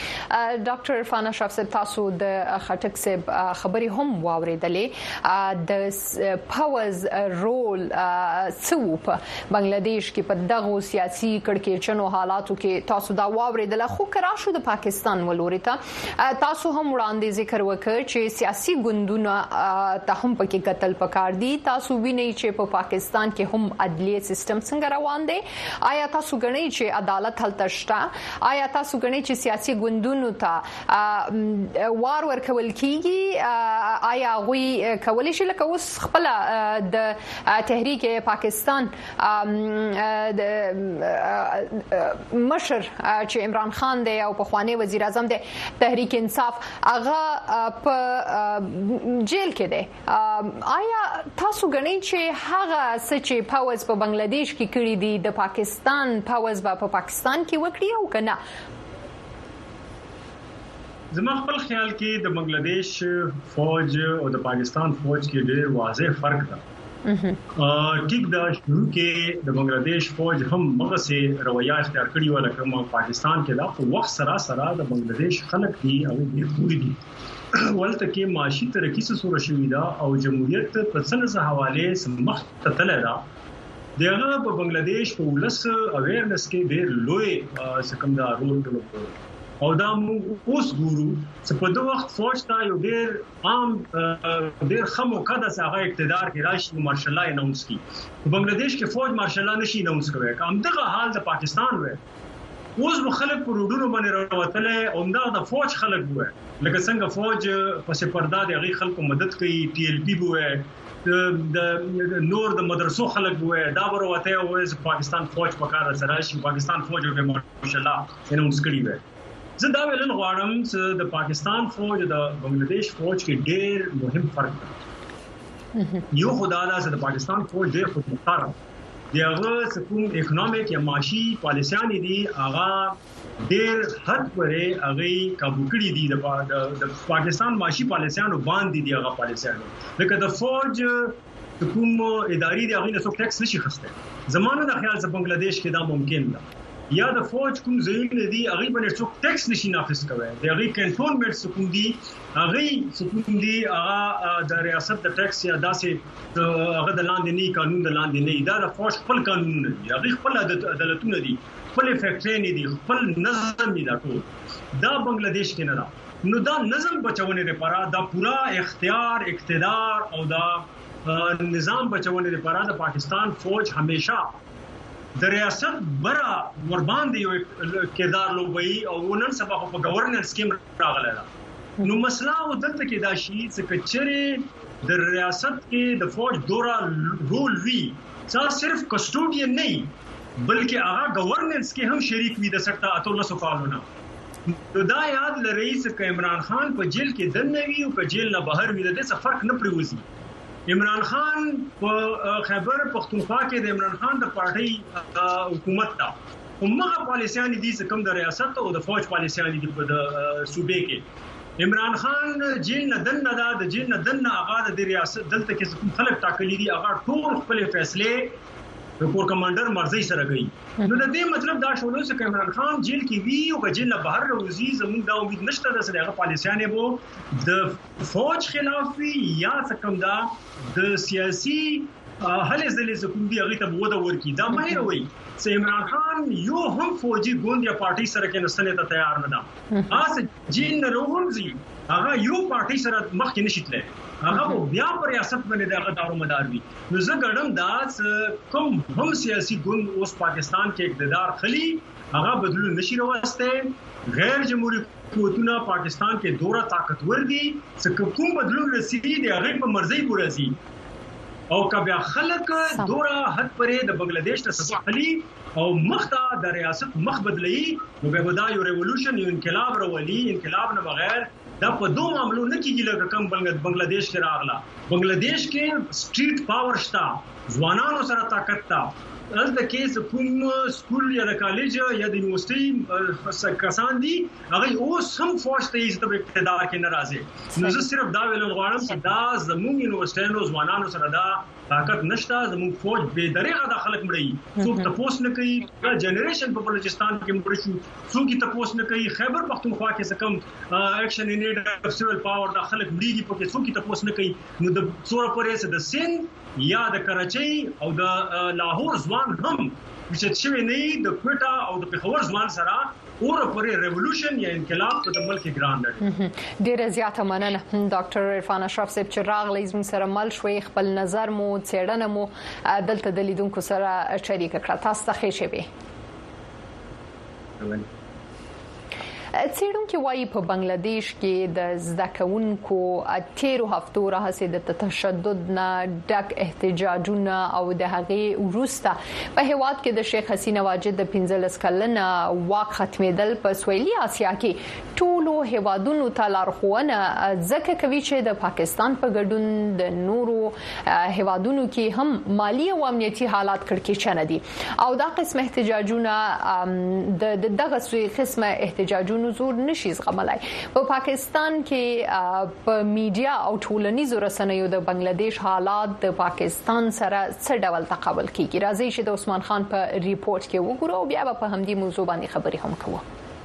ډاکټر عرفان اشرف صاحب تاسو د خټک صاحب خبري هم واوریدلې د پاورز رول څو په بنگلاديش کې په دغه سیاسي کړکېچنو حالاتو کې تاسو دا واوریدل خو کرا شو د پاکستان ولورته تاسو هم وړاندې ذکر وکړ چې سیاسي ګوندونه ته هم پکې قتل پکار دي. تاسو وینئ چې په پاکستان کې هم عدلیه سیستم څنګه روان دی؟ آیا تاسو غنئ چې عدالت هلته شته؟ آیا تاسو غنئ چې سیاسي ګوندونه قانونونو ته وار ورکول کیږي آیا غوي کولای شي لکه اوس خپل د تحریک پاکستان د مشر چې عمران خان دی او په خوانی وزیر اعظم دی تحریک انصاف هغه په جیل کې دی آیا تاسو غنئ چې هغه چې پاوز په بنگلاديش کې کړی دی د پاکستان پاوز په پاکستان کې وکړي او کنه زما خپل خیال کې د بنگلاديش فوج او د پاکستان فوج کې ډېر واضح فرق ده ټیک دا شروع کې د بنگلاديش فوج هم مغه سي رویه اختیار کړی و لکه ما پاکستان کې دا په وخت سره د بنگلاديش خلک دي او ډېر پوری دي ولته کې معاشي ترقی سره سره شوې ده او جمهوریت په سنځه حواله سمخ تتل ده دغه په بنگلاديش په ولس اویرنس کې ډېر لوی سکندار رول کړو او دا موږ اوس ګورو چې په دوه وخت فوج ته یو ډېر عام ډېر خمو کده څنګه اقتدار کې راشي مارشل لا اناونس کی په بنگلاديش کې فوج مارشل لا نشي اناونس کوي کوم دغه حال د پاکستان وې اوس مخالف پر روډونو باندې راوتله اومدا د فوج خلک وې لکه څنګه فوج په سپردا د غي خلکو مدد کوي ټي ال پی وې د نور د مدرسو خلک وې دا وروته وې پاکستان فوج په کار سره شي پاکستان فوج به مارشل لا اناونس کړی وې زه دا ویل غواړم چې د پاکستان فوج د بنگلاديش فوج کې ډېر مهم فرق دی یو خدای دا چې د پاکستان فوج ډېر خودمختار دی هغه کوم اکونومیک یا معاشي پالیسیان دي هغه ډېر حد پرې هغه کابو کړی دي د پاکستان معاشي پالیسیان باندې دي هغه پالیسیان لکه د فوج کوم اداري دی هغه نه څوک ټیکس نشي خسته زمانه د خیال چې بنگلاديش کې دا ممکن ده یا د فوج کوم ځایونه دي هغه باندې څوک ټیکس نشي نافذ کوي د هغه کنټرولمنټ کوم دي هغه د ریاست د ټیکس یا داسې هغه د لاندې نه قانون د لاندې نه دا د فوج خپل قانون دي هغه خپل عدالتونه دي خپل فیکټري دي خپل نظم دي دا ټول دا بنگلاديش کې نه ده نو دا نظم بچونه لپاره دا پورا اختیار اقتدار او دا نظام بچونه لپاره د پاکستان فوج همیشه د ریاست برا ور باندې یو کردار لوبي او نن سبا په گورننس کې راغله ده نو مسله او دلته کې دا شي چې کچره د ریاست کې د فوج دورا رول وی څا صرف کسټوډین نه بلکې هغه گورننس کې هم شریک وي د سټا اتولسو کالونه نو دا یاد لرئ چې عمران خان په جیل کې دنه وی او په جیل نه بهر وی د څه فرق نه پریوزي عمران خان په خیبر پختونخوا کې د عمران خان د پارټي حکومت ته همغه پالیسیان دي چې کوم د ریاست او د فوج پالیسیان دي په صوبې کې عمران خان جیل نه دنه د جیل نه دنه هغه د ریاست دلته کې کوم خلک ټاکلي دي هغه ټول خپل فیصله د کور کمانډر مرزي سره کوي نو د دې مطلب دا شولو چې عمران خان جیل کې وی او جیل نه بهر راوځي زموږ دا امید نشته چې هغه پالیسیان به د فوج خلاف وي یا څه کوم دا د سیاسي هلې ځلې کوم دی هغه ته وده ورکی دا مې وایي چې عمران خان یو هم فوجي ګوند یا پارټي سره کې نستنه ته تیار نه ده اس جیل نه راوځي هغه یو پارټي سره مخکې نشیتله هغه بیا پر ریاست باندې دغه دارو مدار وي نو زه ګڼم دا کوم هم سیاسي ګوند اوس پاکستان کې اقتدار خلی هغه بدلون نشي راوسته غیر جمهوریت قوتونه پاکستان کې دوره طاقتور دي چې کوم بدلون رسیدي دی هغه په مرزي پورسي او کبه خلک دوره حد پرې د بنگلاديش ته سفالي او مخته د ریاست مخ بدلی نو به ودا یو ریولوشن یو انقلاب راولي انقلاب نه بغیر دا په دوه معاملو نه کېږي لکه کوم بنگلاديش کې راغله بنگلاديش کې سټریټ پاور شته ځوانانو سره طاقت تا دلته کې کوم سکول یا د کالج یا د یونیورسيټي کسان دي هغه اوس هم فوج ته ایست په اقتدار کې ناراضي نو زه صرف دا ویل غواړم چې دا زموږ یونیورسيټي ځوانانو سره دا طاقت نشته زموږ فوج به دریغه د خلک مړی څوک تاسو نه کوي دا جنریشن په بلوچستان کې مړ شو څوک تاسو نه کوي خیبر پختونخوا کې څه کم اکشن ان نیډ اف سیویل پاور د خلک مړیږي په کې څوک تاسو نه کوي نو د څوره پرې څه د سند یا د کراچۍ او د لاهور ځوان هم چې شوی نه د کوټا او د پیښور ځوان سره اور پرې ریولوشن یا انقلاب په ملک ګران دی ډیره زیاته مننه ډاکټر عرفان اشرف صاحب چې راغلی زموږ سره مل شوي خپل نظر مو څېړنه مو دلته د لیدونکو سره شریک کړه تاسو ته ښه شي څېړونکو وايي په بنگلاديش کې د زده کوونکو 13 هفتو راهیسې د تشدد نه ډک احتجاجونه او د هغې وروسته په هیواد کې د شیخ حسینه واجد د 15 کلنه واک ختمېدل په سویلي اسیا کې ټولو هیوادونو ته لارښوونه ځکه کوي چې د پاکستان په ګډون د نورو هیوادونو کې هم مالی او امنیتي حالات کړکېچنه دي او دا قسم احتجاجونه د دغه قسمه احتجاجونه زور نشي زغملای. په پاکستان کې په میډیا او ټولنیزو رسنیو د بنگلاديش حالات د پاکستان سره څه ډول تقابل کیږي؟ راځي چې د عثمان خان په ریپورت کې وګورو او بیا په همدې موضوع باندې خبرې هم کوو.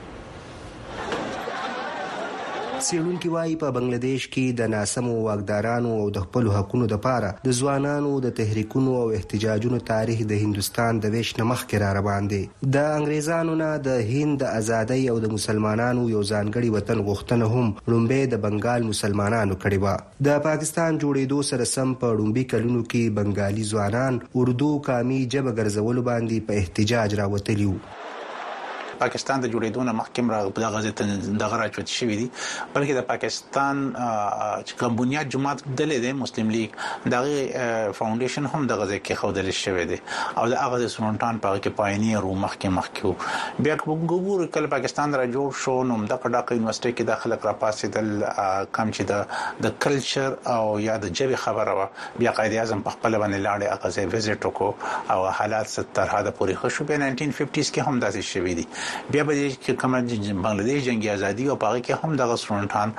څېړونکي وايي په بنگلاديش کې د ناسمو واکدارانو او د خپل حقوقو لپاره د ځوانانو د تحریکونو او احتجاجونو تاریخ د هندستان د ویش نه مخکې را روان دي. د انګریزانو نه د هند د ازادۍ او د مسلمانانو یو ځانګړي وطن غوښتنه هم لومبه د بنگال مسلمانانو کړې و. د پاکستان جوړېدو سره سم په لومبي کلونو کې بنگالي ځوانان اردو قامي ژبه ګرځولو باندې په احتجاج راوتلي وو. پاکستان د جوړېدو نه مخکې د غزې د غراچوت شوې دي بلکې د پاکستان چې کوم بنیاد جماعت دلې ده مسلم لیگ دغه فاونډیشن هم د غزې کې خودل شوې دي او د هغه سرونټان په کې پاینیر او مخکې بیا وګورو کله پاکستان را جوړ شو نو د قډاق یونیورسيټي کې داخله کړه پاسې کم چې د کلچر او یا د جبه خبره وا بیا قائد اعظم په خپل باندې لاړې هغه وزټ وکړو او حالات 70 هدا پورې خوشو په 1950s کې هم داسې شوې دي. بیا به چې کوم بنگلاديش جنگي ازادي او پاره کې هم دغه سرونټان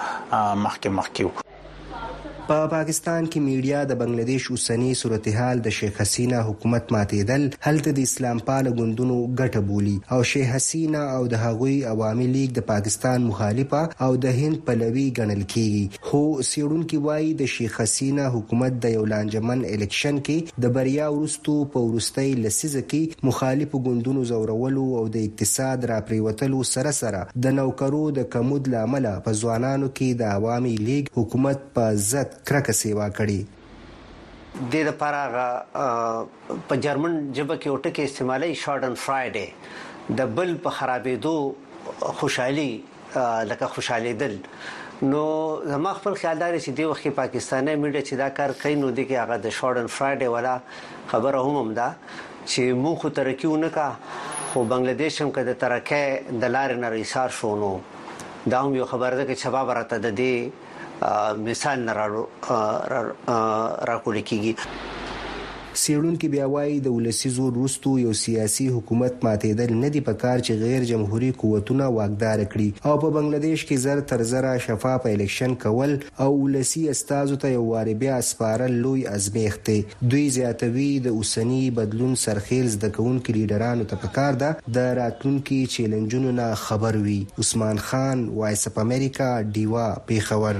مخکې په پاکستان کې میډیا د بنگلاديش اوسنی صورتحال د شیخ حسینه حکومت ماتېدل هلته د اسلام پال غوندونو ګټه بولی او شیخ حسینه او د هغوی عوامي لیگ د پاکستان مخالفه او د هند پلوي ګڼل کیږي. خو څېړونکي وایي د شیخ حسینه حکومت د یو لانجمن الیکشن کې د بریا وروسته په وروستۍ لسیزه کې مخالف غوندونو زورولو او د اقتصاد را پریوتلو سره د نوکرو د کمود لامل په ځوانانو کې د عوامي لیگ حکومت په ضد کرکه سیوا کړي. د لپاره په جرمن ژبه کې وټکي استعمالي شارډن فرایډے د بل په خرابېدو خوشحالي لکه خوشحالي دل نو زما خپل خیال دی چې د وخت پاکستاني میډیا چې دا کار کوي نو د کې هغه د شارډن فرایډے ولا خبره هم ده چې مو خو ترکیونه کا خو بنگلاديش هم کده ترکه د لار نه ریسار شونو دا هم یو خبره ده چې شباب راته د دې مثال نه راکوړی کیږي. څېړونکي بیا وایي د ولسي زور وروسته یو سیاسي حکومت ماتېدل نه دی پکار چې غیر جمهوریت قوتونه واکدار کړي او په بنگلاديش کې زر تر زره شفاف الیکشن کول او ولسي استازو ته یو واری بیا سپارل لوی ازمیښت دی. دوی زیاتوي د اوسنی بدلون سرخیل د کوونکو لیډرانو ته پکار ده د راتلونکي چیلنجونو نه خبر وي. عثمان خان، وایس اف امریکا، ډیوا، پیښور.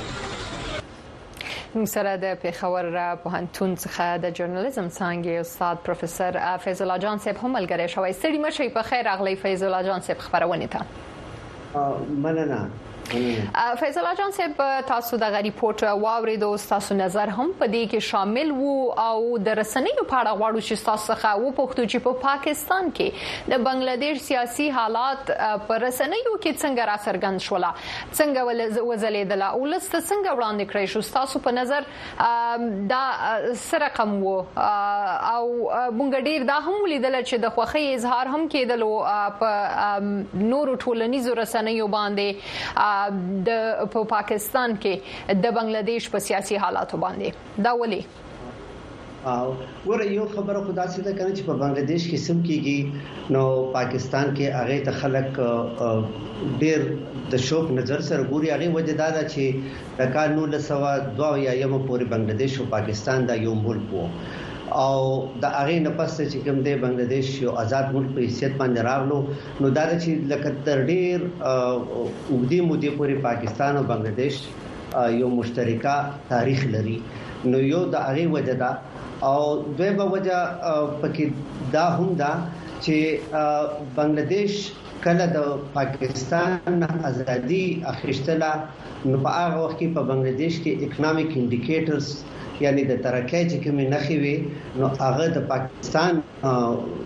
سره د پیښور پوهنتون څخه د ژورنالیزم څانګې استاد پروفیسور فیض الله جان صاحب هم ملګری شوی. ستړي مشي په خیر راغلی فیض الله جان صاحب خبرونه ته. مننه. فیض الله جان صاحب تاسو د ریپورت واورید او تاسو نظر هم په دې کې شامل وو او د رسنیو په اړه غواړو چې تاسو څخه و پوښتنه چې په پاکستان کې د بنگلاديش سیاسي حالات په رسنیو کې څنګه را څرګند شول، څنګه وزلیدل او لست څنګه وړاندې کړی شو تاسو په نظر دا سره رقم وو او مونږ ډیر دا هم ولیدل چې د خوخي اظهار هم کېدل په نورو ټولنیزو رسنیو باندې په پاکستان کې د بنگلاديش په سیاسي حالاتو باندې دا ولي ور یو خبره خدا سي ده کنه چې په بنگلاديش کې سم کېږي نو پاکستان کې هغه ته خلک ډېر د شوق نظر سره ګوري. هغه وجداد چې د کال 1902 یا یم پورې بنگلاديش او پاکستان دا یو ملک وو او د هغه نه پس چې کوم دی بنگلاديش یو آزاد ملک په حیثیت باندې راغلو نو دا چې لکه تر ډیر وګړي مودې پورې پاکستان او بنگلاديش یو مشترکه تاریخ لري نو یو د هغه وجدا او دویمه وجه پکې دا هم دا چې بنگلاديش کله د پاکستان ازادي اخیستله نو په هغه وخت کې په بنگلاديش کې اکونومیک انډیکیټرز یعنی د ترقۍ چې کومې نخې وي نو هغه د پاکستان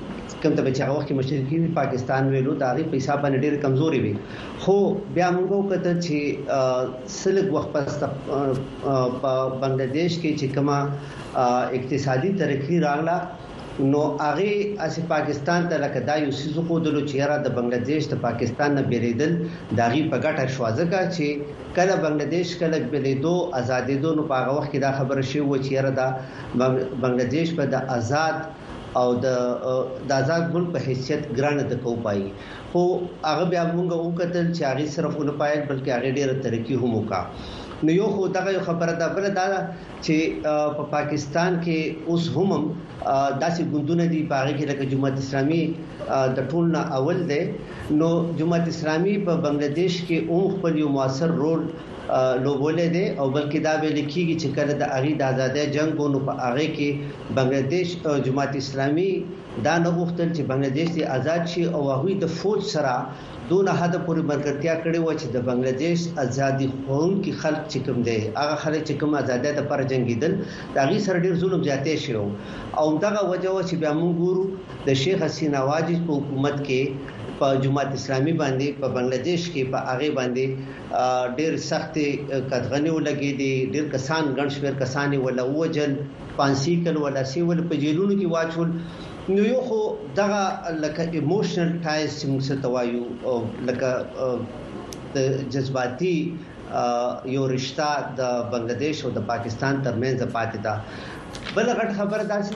کوم ته چې هغه وخت مشرقي پاکستان ویلو دا غي پیسې باندې ډېر کمزوري وي خو بیا موږ کته چې سلګ وخت په بنگلاديش کې چې کومه اقتصادي ترقی راغله نو هغه اسی پاکستان ته لکه دا یو سيزو کو دلو چیرې د بنگلاديش ته پاکستان نه بیریدل داغي په ګټه شوازه کا چې کله بنگلاديش کله بلیدو آزادیدو نو په هغه وخت کې دا خبره شوی و چیرې دا بنگلاديش په د آزاد او د آزاد ملک په حیثیت ګرانه د کو پای خو هغه بیا موږ وکړل چې هغه صرف نه پایل بلکې هغه ډیره ترقی هم وکړه نو یو خو دغه خبره ده بل دا چې په پاکستان کې اوس هم داسې ګوندونه دي باغ کې لکه جماعت اسلامي د ټول نه اول دی نو جماعت اسلامي په بنگلاديش کې اون خپل یو موثر رول لوبولې دي او بلکې دا ویل کېږي چې کله د اغي د آزادۍ جنگونو په هغه کې بنگلاديش جماعت اسلامي دا نه غوښتل چې بنگلاديش دې آزاد شي او هغه د فوج سره دون حد پورې مرګتیا کړي و چې د بنگلاديش ازادي خون کې خلک چې کوم دي هغه خلک چې کوم آزادۍ لپاره جنگیدل دا غي سره ډیر ظلم زیاتې شو او دغه وجه و چې بیا موږ ګورو د شیخ حسینه واجد په حکومت کې په جماعت اسلامي باندې په بنگلاديش کې په هغه باندې ډیر سخت قدغنی ولګي دي ډیر کسان ګڼشمیر کسان ولا وجل پانسی کل ولا سی ول په جیلونو کې واچول نو یو خو دغه لکه ایموشنل ټایز چې موږ ته وایو لکه د جذباتي یو رشتہ د بنگلاديش او د پاکستان ترمنځ پاتې ده بل غټ خبره دا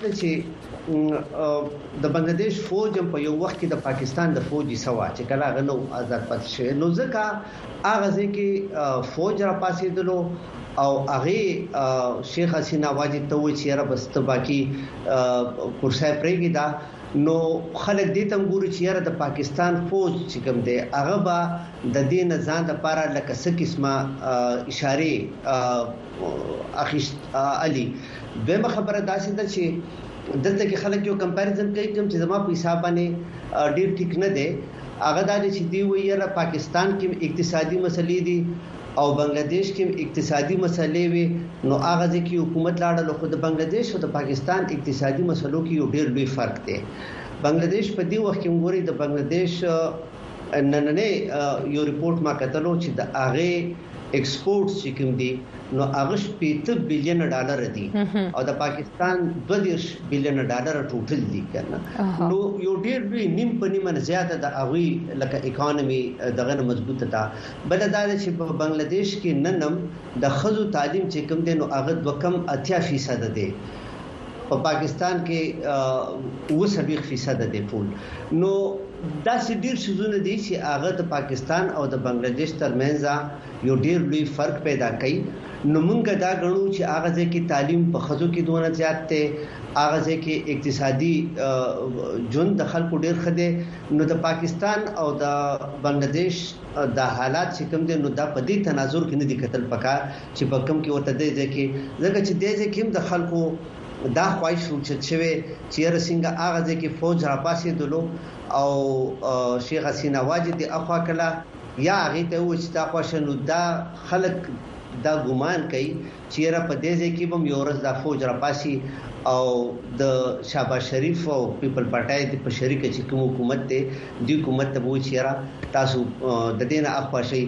چې د بنگلاديش فوج په یو وخت کې د پاکستان د فوجي سوا چې کله غنو آزاد پات شي نو ځکه هغه ځکه فوج را پاسې دلو او هغه شیخ حسینه واجد ته وی چې را بست باقی کورسای پرېږي دا نو خلک دې تم ګوري چې د پاکستان فوج چې کوم دی هغه با د دې نه ځان لپاره لکه څه قسمه اشاره اخیست علي دغه خبره داسې ده چې دلته کې خلک یو کمپیریزن کوي چې زما په حساب باندې ډیر ټیک نه دی هغه د چې دی ویره پاکستان کې اقتصادي مسلې دي او بنگلاديش کې اقتصادي مسلې وي نو هغه ځکه حکومت لاړه خو د بنگلاديش او د پاکستان اقتصادي مسلو کې یو ډیر لوی فرق دی بنگلاديش په دې وخت کې موږ د بنگلاديش نننې یو ریپورت ما کتلو چې د هغه ایکسپورټس چې کوم دي نو هغه $50 بلین دي او د پاکستان $20 بلین ټوټل دي کنه نو یو ډیر لوی نیم په نیمه زیاته د هغه لکه اکانومي دغه مضبوطه ده بل دا چې په بنگلاديش کې ننم د خزو تعلیم چې کوم دي نو هغه وکم 80% دي په پاکستان کې 70% دي ټول نو دا چې ډیر شزونه دي چې هغه د پاکستان او د بنگلاديش ترمنځ یو ډیر لوی فرق پیدا کوي نو موږ دا غنو چې هغه ځکه تعلیم په خزو کې دونه زیات ته هغه ځکه اقتصادي جون د خلکو ډیر خده نو د پاکستان او د بنگلاديش د حالات چې کوم دي نو دا په دې تناظر کې نه دي کتل پکار چې په کوم کې ورته دی ځکه چې د ځکه د خلکو دا خواهش روچت شوی چې رسنګ هغه ځکه فوج را پاسې دلو او شیخ حسینه واجد اخوا کلا یا هغه ته و چې تا خوشنو دا خلک دا ګمان کوي چې را په دې ځکه بم یو ورځ د فوج را پاسي او د شهباز شریف او پیپل پارټای د په شریک چې کوم حکومت ته د حکومت ته و چې را تاسو د دینه اخوا شي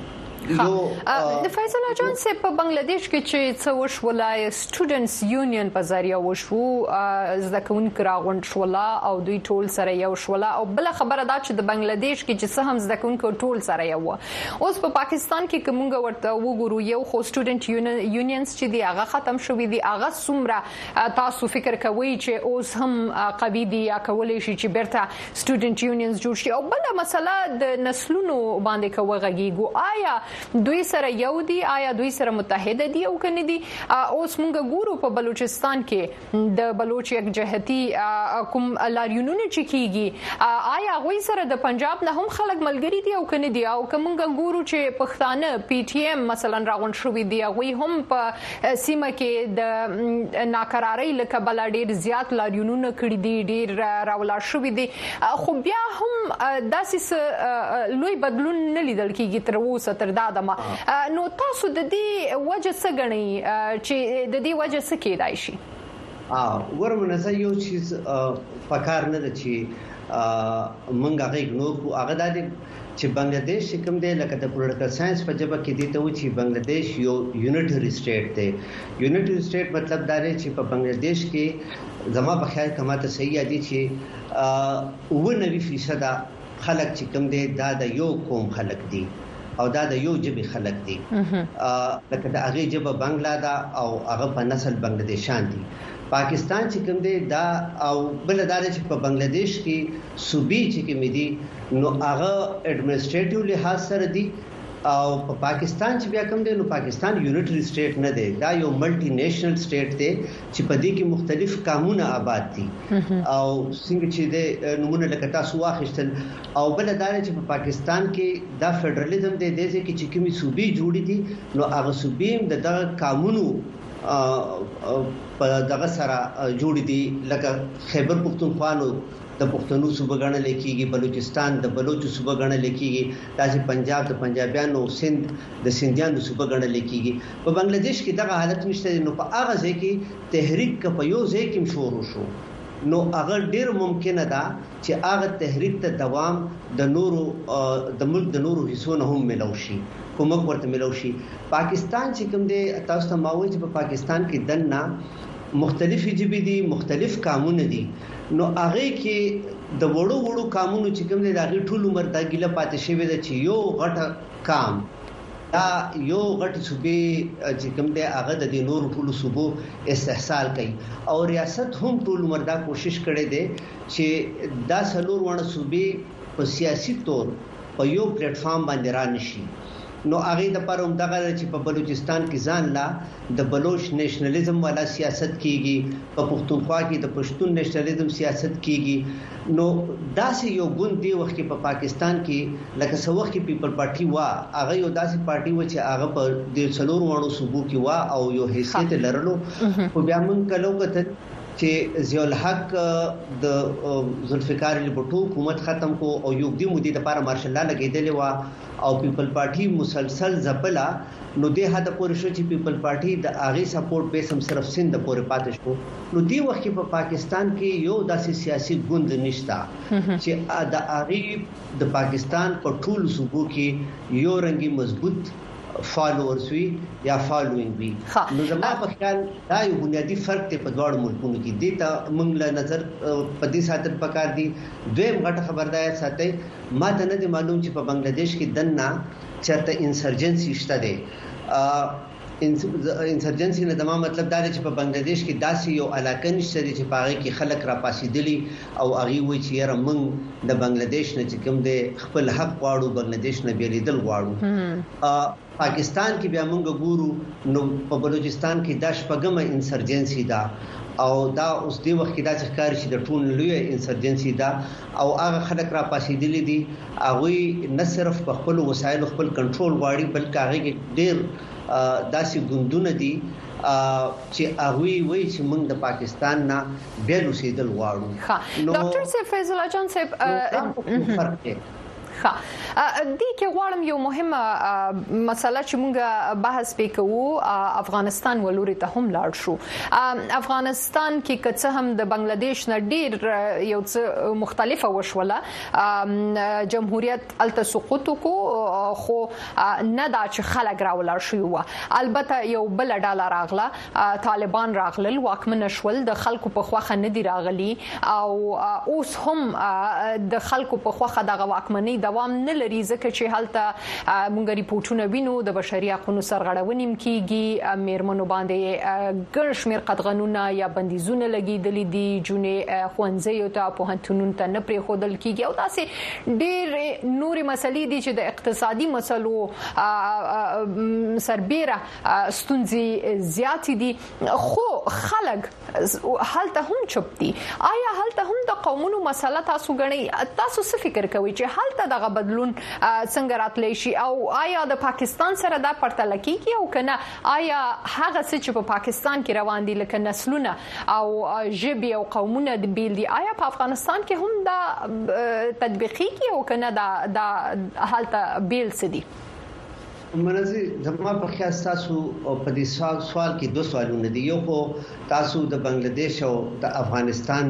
د فیصل جان سے په بنگلاديش کې چې څو وشولای سټوډنټس یونین په ذریعہ وشو زدهکونکو راغونډ شولا او دوی ټول سره یو شولا او بل خبره دا چې د بنگلاديش کې چې څه هم زدهکونکو ټول سره یو اوس په پاکستان کې کومه ورته وګورو یو خو سټوډنټ یونینز چې دی هغه ختم شوې دي هغه څومره تاسو فکر کوئ چې اوس هم قوي دي یا کولای شي چې بیرته سټوډنټ یونینز جوړ شي او بل مسله د نسلونو باندې کوغږیږي آیا دوی سره یو دي آیا دوی سره متحد دي او کنه دي اوس مونږ ګورو په بلوچستان کې د بلوچ یک جهتي کوم لاریونونه چې کیږي آیا غوي سره د پنجاب نه هم خلک ملګری دي او کنه دي او کومګ ګورو چې پښتانه پی ټی ایم مثلا راغون شوې دي غوي هم په سیمه کې د ناکراری لکه بل ډیر زیات لاریونونه کړی دي ډیر راولا شوې دي خو بیا هم داسې لوی بدلون نه لیدل کیږي تر اوسه تر نو تاسو د دې وجه څه غنئ چې د دې وجه څه کېدای شي ورمنځ یو چیز پکار نه دي منګه غیګنور کو هغه د چې بنگلاديش کوم دی لکه د پولیټیکل ساينس په جبه کې دي ته و چې بنگلاديش یو یونیټری سټیټ دی. یونیټری سټیټ مطلب دا دی چې په بنگلاديش کې زما په خیال کماته صحیح یادي چې 90% خلک چې کوم دی دا د یو قوم خلک دي او دا د یو جبه خلک دي. لکه د هغه جبه بنگلا دا او هغه په نسل بنگلاديشان دي. پاکستان چې کوم دی دا او بل ادارې چې په بنگلاديش کې صوبې چې کوم دي نو هغه اډمنسټریټیو لحاظ سره دي او په پاکستان چې بیا کوم دی نو پاکستان یونیټری سټیټ نه دی، دا یو ملټي نیشنل سټیټ دی چې په دې کې مختلف قومونه آباد دي او څنګه چې د نمونه لکه تاسو واخیستل او بل ادارې چې په پاکستان کې دا فدرالېزم دی د دې کې چې کومي صوبې جوړې دي نو هغه صوبې د دغه قانونو په دغه سره جوړ دي. لکه خیبر پختونخوا نو د پښتنو صوبه ګڼل کېږي، بلوچستان د بلوچو صوبه ګڼل کېږي، داسې پنجاب د پنجابیانو، سند د سندیانو صوبه ګڼل کېږي. په بنگلاديش کې دغه حالت نشته. نو په هغه ځای کې تحریک په یو ځای کې شروع شو نو هغه ډیر ممکنه ده چې هغه تحریک ته دوام د نورو د ملک د نورو حصو نه هم ملو شي، کومک ورته ملو شي. پاکستان چې کوم دی تاسو ته ماوي چې په پاکستان کې دنه مختلفي جبې دي، مختلف قانون دي. نو هغه کې د وړو وړو قانونو چې کوم دی د هغه ټول عمر د ګیله پاتې شوی دی چې یو غټه کام دا یو غټ صوبې چې کوم دی هغه د نورو ټول صوبو استحصال کوي او ریاست هم ټول عمر دا کوشش کړي دي چې دا څلور ونه صوبې په سیاسي تور په یو پلیټ فارم باندې را نشي. نو هغه د پروم دغه چې په بلوچستان کې ځان لا د بلوچ نېشنلزم والا سیاست کیږي، په پښتونخوا کې د پښتون نېشنلزم سیاست کیږي. نو داسې یو ګوند دی وخت په پاکستان کې لکه څو وخت کې پیپل پارټي وا هغه یو داسې پارټي و چې هغه په د څلور وانو صوبو کې وا او یو حیثیت لرلو. خو بیا موږ کلو کته چې ضیاء الحق د ذوالفقار علی بھٹو حکومت ختم کو او یو دی مودي د لپاره مارشل لا لګیدلې و او پیپل پارټي مسلسل ځپلا. نو د هدا پورې شو چې پیپل پارټي د اغي سپورټ بیس هم صرف سند پورې پاتې شو. نو دی وخت په پاکستان کې یو داسې سیاسي ګوند نشتا چې د اغي د پاکستان په ټول صوبو کې یو رنګي مضبوط فالوورز وي یا فالوینګ وي. نو زما په خیال دا یو بنیادی فرق دی په دواړو ملکونو کې. دې ته موږ له نظر په دې ساتل پکار دي. دویم غټه خبردار ساتي ما ته نه معلوم چې په بنگلاديش کې دنه چرته انسرجنسي شته دی. انسرجنسي نه دما مطلب دا دی چې په بنگلاديش کې داسې یو علاقه نشته چې په هغه کې خلک را پاسېدلي او هغه وایي چې یاره موږ د بنگلاديش نه چې کوم دی خپل حق غواړو، بنگلاديش نه بیلیدل غواړو. پاکستان کې بیا موږ ګورو نو په بلوچستان کې د شپږمه انسرجنسي ده او دا اوس دی وخت کې دا ښکار شي د ټول لوی انسرجنسي ده او هغه خلک را پاسېدلي دي. هغه نه صرف په خپل وسایل خپل کنټرول غواړي بلکې هغه کې ډېر داسې ګوندونه دي چې هغه وایي چې موږ د پاکستان نه بیل اوسېدل غواړو. نو ډاکټر سیف فیض الله جان صاحب فرق دی. دې کې غواړم یو مهمه مسله چې موږ بحث وکړو افغانستان ولوري ته هم لاړ شو. افغانستان کې کڅه هم د بنگلاديش نه ډیر یو څه مختلفه وشوله. جمهوریت الته سقوط کو خو نه دا چې خلک راولار شي و. البته یو بل ډاله راغله، طالبان راغلل، واکمن شول، د خلکو په خوخه نه دی راغلي او اوس هم د خلکو په خوخه دغه واکمنۍ دوام نه لري ځکه چې هلته مونږ ریپورتونه وینو د بشري حقوقو سرغړونې کیږي، میرمنو باندې ګڼ شمېر قطغنونه یا بندیزونه لګیدلې دي، جونې ښوونځیو ته پوهنتونونو ته نه پرېښودل کیږي او داسې ډېر نورې مسلې دي چې د اقتصادي مسلو سربیره ستونزې زیاتې دي. خو خلک هلته هم چوپ دي. آیا هلته هم د قومونو مسله تاسو غنئ؟ تاسو څه فکر کوئ چې هلته دغه بدلون څنګه راتلی شي او آیا د پاکستان سره دا پرتله کیږي او کنه آیا هغه څه چې په پاکستان کې روان دي لکه نسلونه او ژبې او قومونه د بیل دي آیا په افغانستان کې هم دا تطبیقي کیږي او کنه دا هلته بیل څه دي؟ منځي زما په خیال تاسو په دې سوال کې دوه سوالونه دي. یو خو تاسو د بنگلاديش او د افغانستان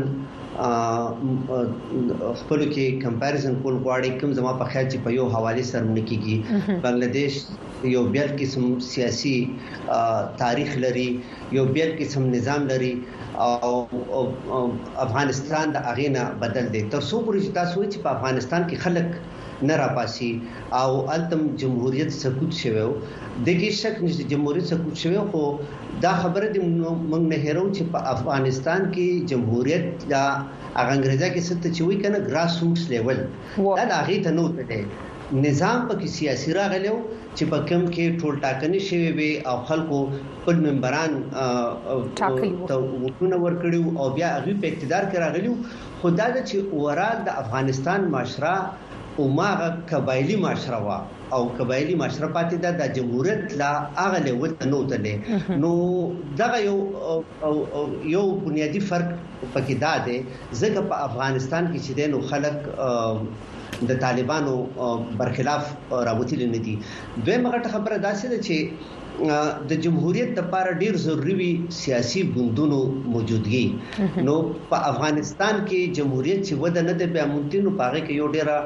خپل کې کمپیریزن کول غواړي، کوم زما په خیال چې په یو حواله سره مونږ بنگلاديش یو بیل قسم سیاسي تاریخ لري، یو بیل قسم نظام لري او افغانستان د اغینا بدل دی. تر څو پورې تاسو چې په افغانستان کې خلک نه راپاسي او التم جمهوریت سقوط شوه، دغه شک نشته جمهوریت سقوط شوه، خو دا خبره د موږ نه هیرو چې په افغانستان کې جمهوریت دا انګریزا کې ست چې وی کنه ګراس روټس لیول دا د هغه ته نو ته نظام په سیاسي راغلو چې په کوم کې ټول ټاکنې شوی وي او خلکو خپل ممبران ته وټونه ورکړیو او بیا هغه په اقتدار کې راغلیو. خدای دې چې اورال د افغانستان معاشره او ماغه قبایلی معاشره وا او قبایلی معاشره پاتې ده د جمهوریت لا هغه له وته نو ته نو دا یو بنیادی فرق پکې ده ځکه په افغانستان کې چې دینو خلک د طالبانو برخلاف راوتل نه دي. دویمه غټه خبره دا ده چې د جمهوریت لپاره ډیر ضروری وي سیاسي ګوندونو موجودګي. نو په افغانستان کې جمهوریت چې وده نه ده به ممکن پاره کې یو ډیره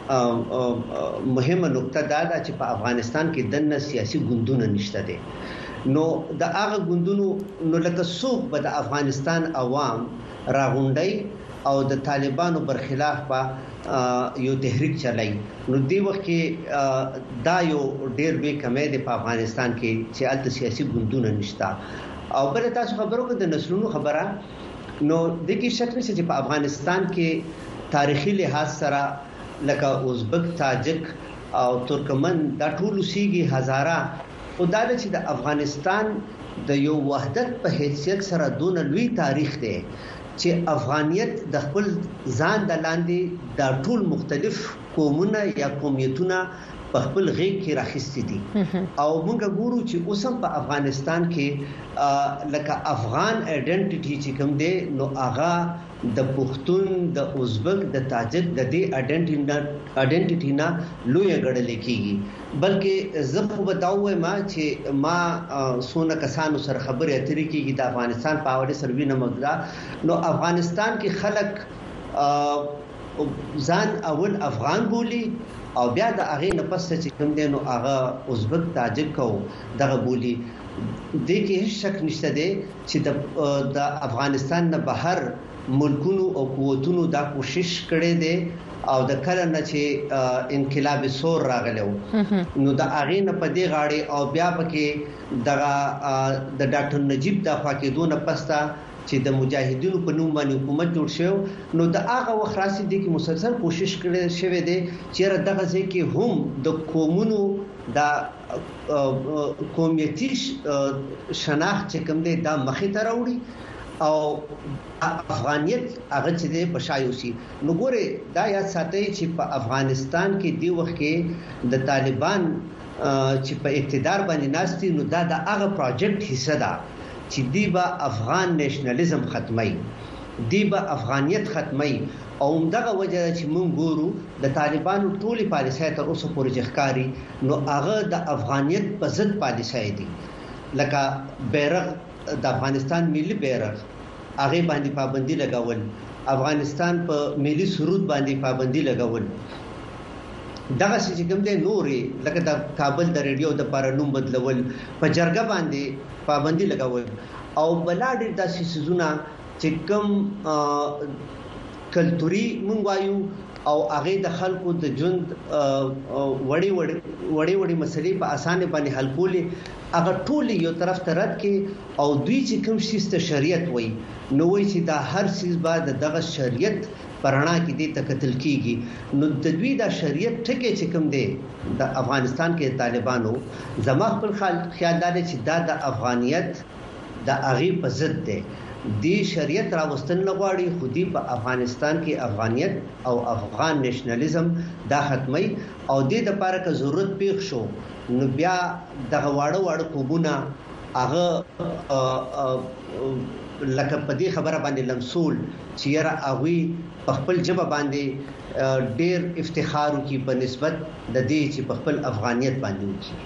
مهمه نقطه دا ده چې په افغانستان کې دنه سیاسي ګوندونه نشته دي. نو د هغه ګوندونو نو لکه څوک به د افغانستان عوام راغونډي او د طالبانو برخلاف په یو تحریک چلای. نو دی وخت کې دا یو ډیر به کمې د افغانستان کې چې الته سیاسي ګوندونه نشته. او بل تاسو خبرو کې د نسلونو خبره نو د کې شک نشته چې په افغانستان کې تاریخي لحاظ سره لکه ازبک، تاجک او ترکمن دا ټول سیږي هزاره. خدای دې چې د افغانستان د یو وحدت په حیثیت سره دون لوی تاریخ دی چې افغانیت د خپل ځان د لاندې د ټول مختلف قومونه یا قومیتونه په خپل غیږ کې راخستې دي. او موږ ګورو چې اوسم په افغانستان کې لکه افغان ائیډنټیټي چې کوم دی نو هغه د پښتون، د ازبک، د تاجک د دې ائیډنټیټي نه لوی غړل کېږي. بلکې زه خو بتاوم چې ما سونه کسانو سره خبرې اترې کېږي د افغانستان په اړه سروي نه مګدا. نو افغانستان کې خلک ځان اول افغان بولی او بیا د هغه نه پس چې کوم دی نو هغه ازبک، تاجک او دغه بولی. د کې هیڅ شک نشته دی چې د افغانستان نه بهر ملکونو او قوتونو دا کوشش کړي دي او د کله نه چې انقلاب سور راغلو نو د هغه نه پدې غاړي او بیا پکې د ډاکټر نجیب د فاقدون پستا چې د مجاهدینو په نوم باندې حکومت جوړ شو. نو د هغه وخت راسي دي چې مسلسل کوشش کړي شوی دی چې دغه ځکه هم د قومونو د قومیتي شناخت چې کوم دی دا مخې ته راوړي او افغانیت هغه چې د بشایوسی. نو ګوره دا یاد ساتي چې په افغانستان کې دی وخت کې د طالبان چې په اقتدار باندې ناشتي نو دا د هغه پروجیکټ حصہ ده چې دی با افغان نېشنلیزم ختمي، دی با افغانیت ختمي. او دغه وجه چې موږ ګورو د طالبانو ټولي پالیسۍ تر اوسه پورې ځخکاری نو هغه د افغانیت په ضد پالیسۍ دي. لکه بیرغ د افغانستان ملي بیرغ هغه باندې پابندي لګول، افغانستان په ملي سرود باندې پابندي لګول، دغه چې کوم دي نوري لکه د کابل د ریډیو د پارلمان بدلول، په جرګه باندې پابندي لګول او بلاد داسې سيزونه چې کوم کلتوري مونږ وایو او هغه د خلکو د ژوند وړي مسلې په اسانه باندې حل کولې هغه ټول یو طرف ته رد کې او دوی چې کوم شیسته شریعت وایي نو وایي چې دا هر سیس بعد دغه شریعت پرانا کې دي تکتل کیږي. نو د دوی دا شریعت ټکي چې کوم دی د افغانستان کې طالبانو زما خپل خیال دا چې دا د افغانیت د اغي په ضد دی. دی شریعت راوستل لغواړي خو دی په افغانستان کې افغانیت او افغان نېشنلیزم دا ختمي او د دې لپاره که ضرورت پیښ شو نو بیا دغه واړه قوبونه هغه لکه په دې خبره باندې لمسول چې را اغوي په خپل جبه باندې ډیر افتخار کی په نسبت د دې چې په خپل افغانیت باندې وکړي.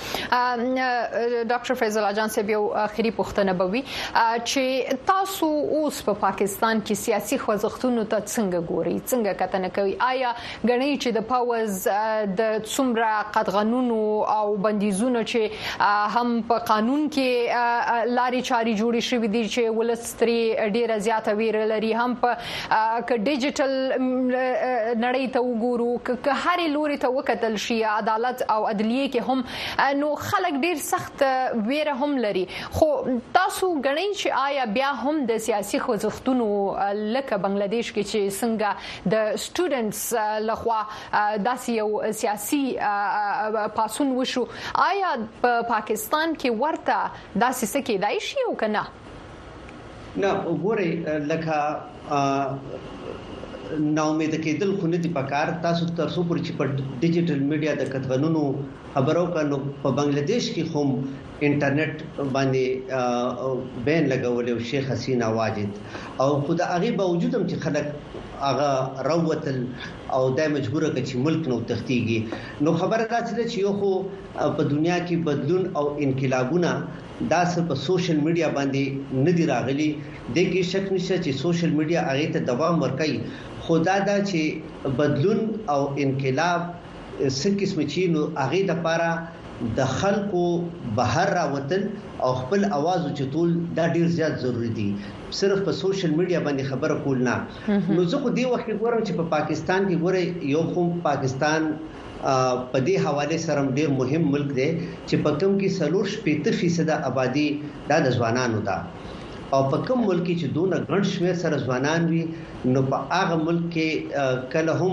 ډاکټر فیض الله جان صاحب یو اخیری پوښتنه بوي چې تاسو اوس په پاکستان کې سیاسي خوځښتونو ته څنګه ګوري، څنګه کتنه کوي؟ آیا غنی چې د پاوز د څومره قطغنونو او بندیزونو چې هم په قانون کې لاري چاري جوړې شوې دي چې ولستري ډیره زیاته ویره لري، هم په ډیجیټل نړۍ ته وګورو که هر لوري ته وکتل شي عدالت او عدلیه کې هم نو خلک ډیر سخت ویره هم لري. خو تاسو غنئ چې آیا بیا هم د سیاسي خوځښتونو لکه بنگلاديش کې چې څنګه د سټوډنټس لخوا داسې یو سیاسي پاسون وشو، آیا په پاکستان کې ورته داسې څه کېدای شي او کنه؟ نه وګورئ لکه ناامید کېدل خو نه دی پکار. تاسو تر څو پورې چې په ډیجیټل میډیا د قطغنونو خبرو کانو په بنگلاديش کې هم انټرنیټ باندې بین لګولې او شیخ حسینه واجد او خدای هغه باوجود هم چې خلک هغه روتل او دای مجبوره کړي چې ملک نو تختیږي. نو خبره دا چې یو خو په دنیا کې بدلون او انقلابونه دا په سوشل میډیا باندې نه دی راغلي. د کې شک نشته چې سوشل میډیا هغه ته دوام ورکړي. خدا دا چې بدلون او انقلاب څه قسم چی نو هغه د لپاره د خلکو بهر راوتل او خپل आवाज اوچتول دا ډیر زیات ضروری دي. صرف په سوشل میډیا باندې خبره کول نه. نو زه خو دې وخت ګورم چې په پاکستان کې ګوره یو کوم پاکستان په دې حواله سره ډیر مهم ملک دی چې په کوم کې 40% آبادی د ځوانانو ده او په کوم ملک چې دونه غټ شمیر سره ځوانان وي نو په هغه ملک کې کله هم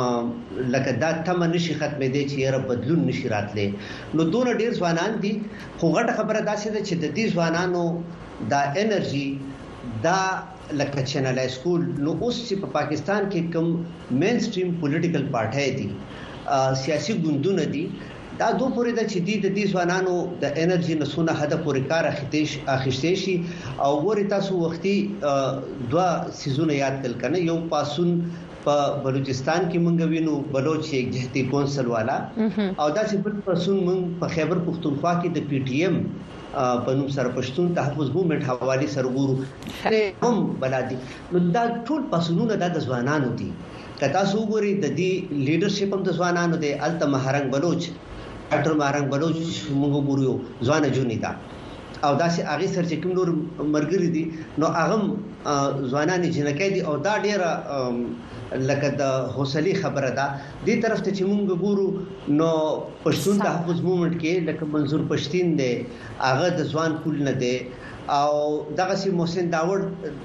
لکه دا تم نشي ختمې دي چې یره بدلون نشي راتلې. نو دونه ډیر ځوانان دي خو غټه خبره داسې ده چې د دې ځوانانو دا انرژي دا لکه چینل سکول نو اوس چې په پاکستان کې کوم مین سټریم پولیټیکل پارټي دي سیاسي ګوندونه دي دا دوه پورې د چې د دې ځوانانو د انرژي نسونه هدا پورې کار اخیستې شي او ورته تاسو وختي دوا سيزونه یاد کړل کنه. یو پاسون په بلوچستان کې مونږ وینو بلوچ یک جهتي کونسل والا او دا چې بل پاسون مونږ په خیبر پختونخوا کې د پی ټی ایم په نوم سره پښتون تحفظ موومېنټ حواله سره ګورو هم بلادي. نو دا ټول پاسونونه د ځوانانو دي. کتا سو ګوري د دې لیډرشپ هم د ځوانانو دی. الته مهرنګ بلوچ ډاکټر مهرنګ بلوچ موږ ګورو ځوان جونی دا او داسې هغه سر چې کوم نور مرګري دي نو هغه ځوانان جنکې دي او دا ډیره لکه د حوصله خبره ده. دې طرف ته چې موږ ګورو نو پښتون تحفظ موومېنټ کې لکه منظور پښتين دی هغه د ځوان کول نه دی او دغه سي محسن داوود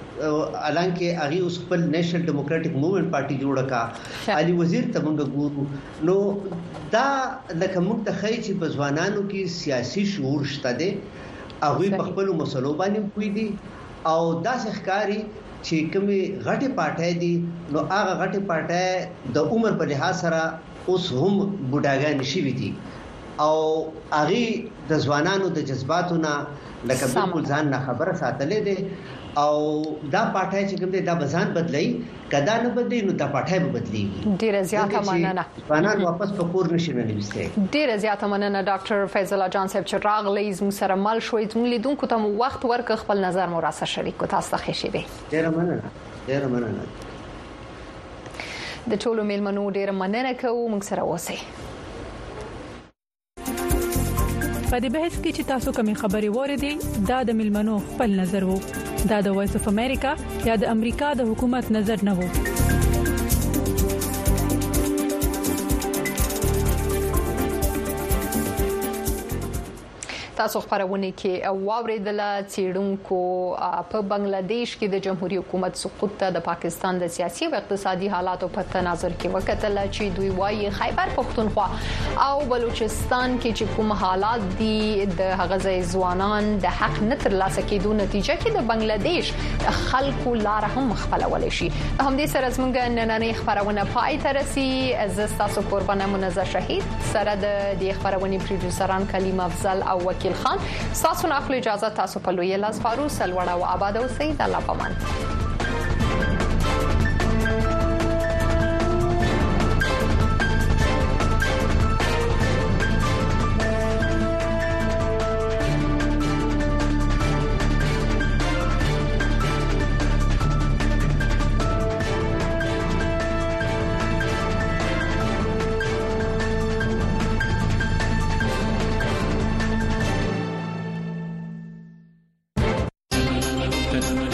الانکه هغه اوس خپل نېشنل ډیموکراټک موومېنټ پارټي جوړه کا علي وزیر ته موږ ګورو. نو دا لکه موږ ته خی چې په ځوانانو کې سیاسي شعور شته دي هغه په خپل مسلو باندې کوي دي او دا ښکاری چې کومه غټه پارټي دي نو هغه غټه پارټي د عمر په لحاظ سره اوس هم بډاګان شي دي او هغه د ځوانانو د جذباتو نه لکه بالکل ځان نه خبره ساتلې دي او دا پټای چې کوم دي دا بزان بدلای کدا نه بدلی نو دا پټای به بدلی. ډیره زیاته مننه. ځوانان واپس په کور نشي نه نوسته. ډیره زیاته مننه ډاکټر فیض الله جان صاحب چې راغلی زموږ سره مل شوي زموږ لیدونکو ته وخت ورک خپل نظر مو را سره شریک کو. تاسو ته ښه شي به. ډیره مننه. ډیره مننه. د ټولو میلمنو ډیره مننه کوم موږ سره اوسئ. په دې بحث کې چې تاسو کومې خبرې وریدي دا د ملمنو خپل نظر وو. دا د وایس اف امریکا یا د امریکا د حکومت نظر نه وو. تاسو خبرونه کې واوریدل چیرونکو په بنگلاديش کې د جمهوریت حکومت سقوط ته د پاکستان د سیاسي او اقتصادي حالاتو په تناظر کې وکتل چې دوی وايي خیبر پختونخوا او بلوچستان کې چې کوم حالات دي د هغه ځوانان د حق نه ترلاسه کېدو نتیجه کې د بنگلاديش خلکو لار هم خپلول شي. هم دې سره زموږ نننې خبرونه پای ته رسي. عزت تاسو قربانه منزه شهید سره د دې خبرونه پروډوسران کلیم افضل او وکیل خان تاسو نه خپل اجازه تاسو په لوی لاس فاروق سلوړه او آباد اوسئ. د الله پامان. رسنۍ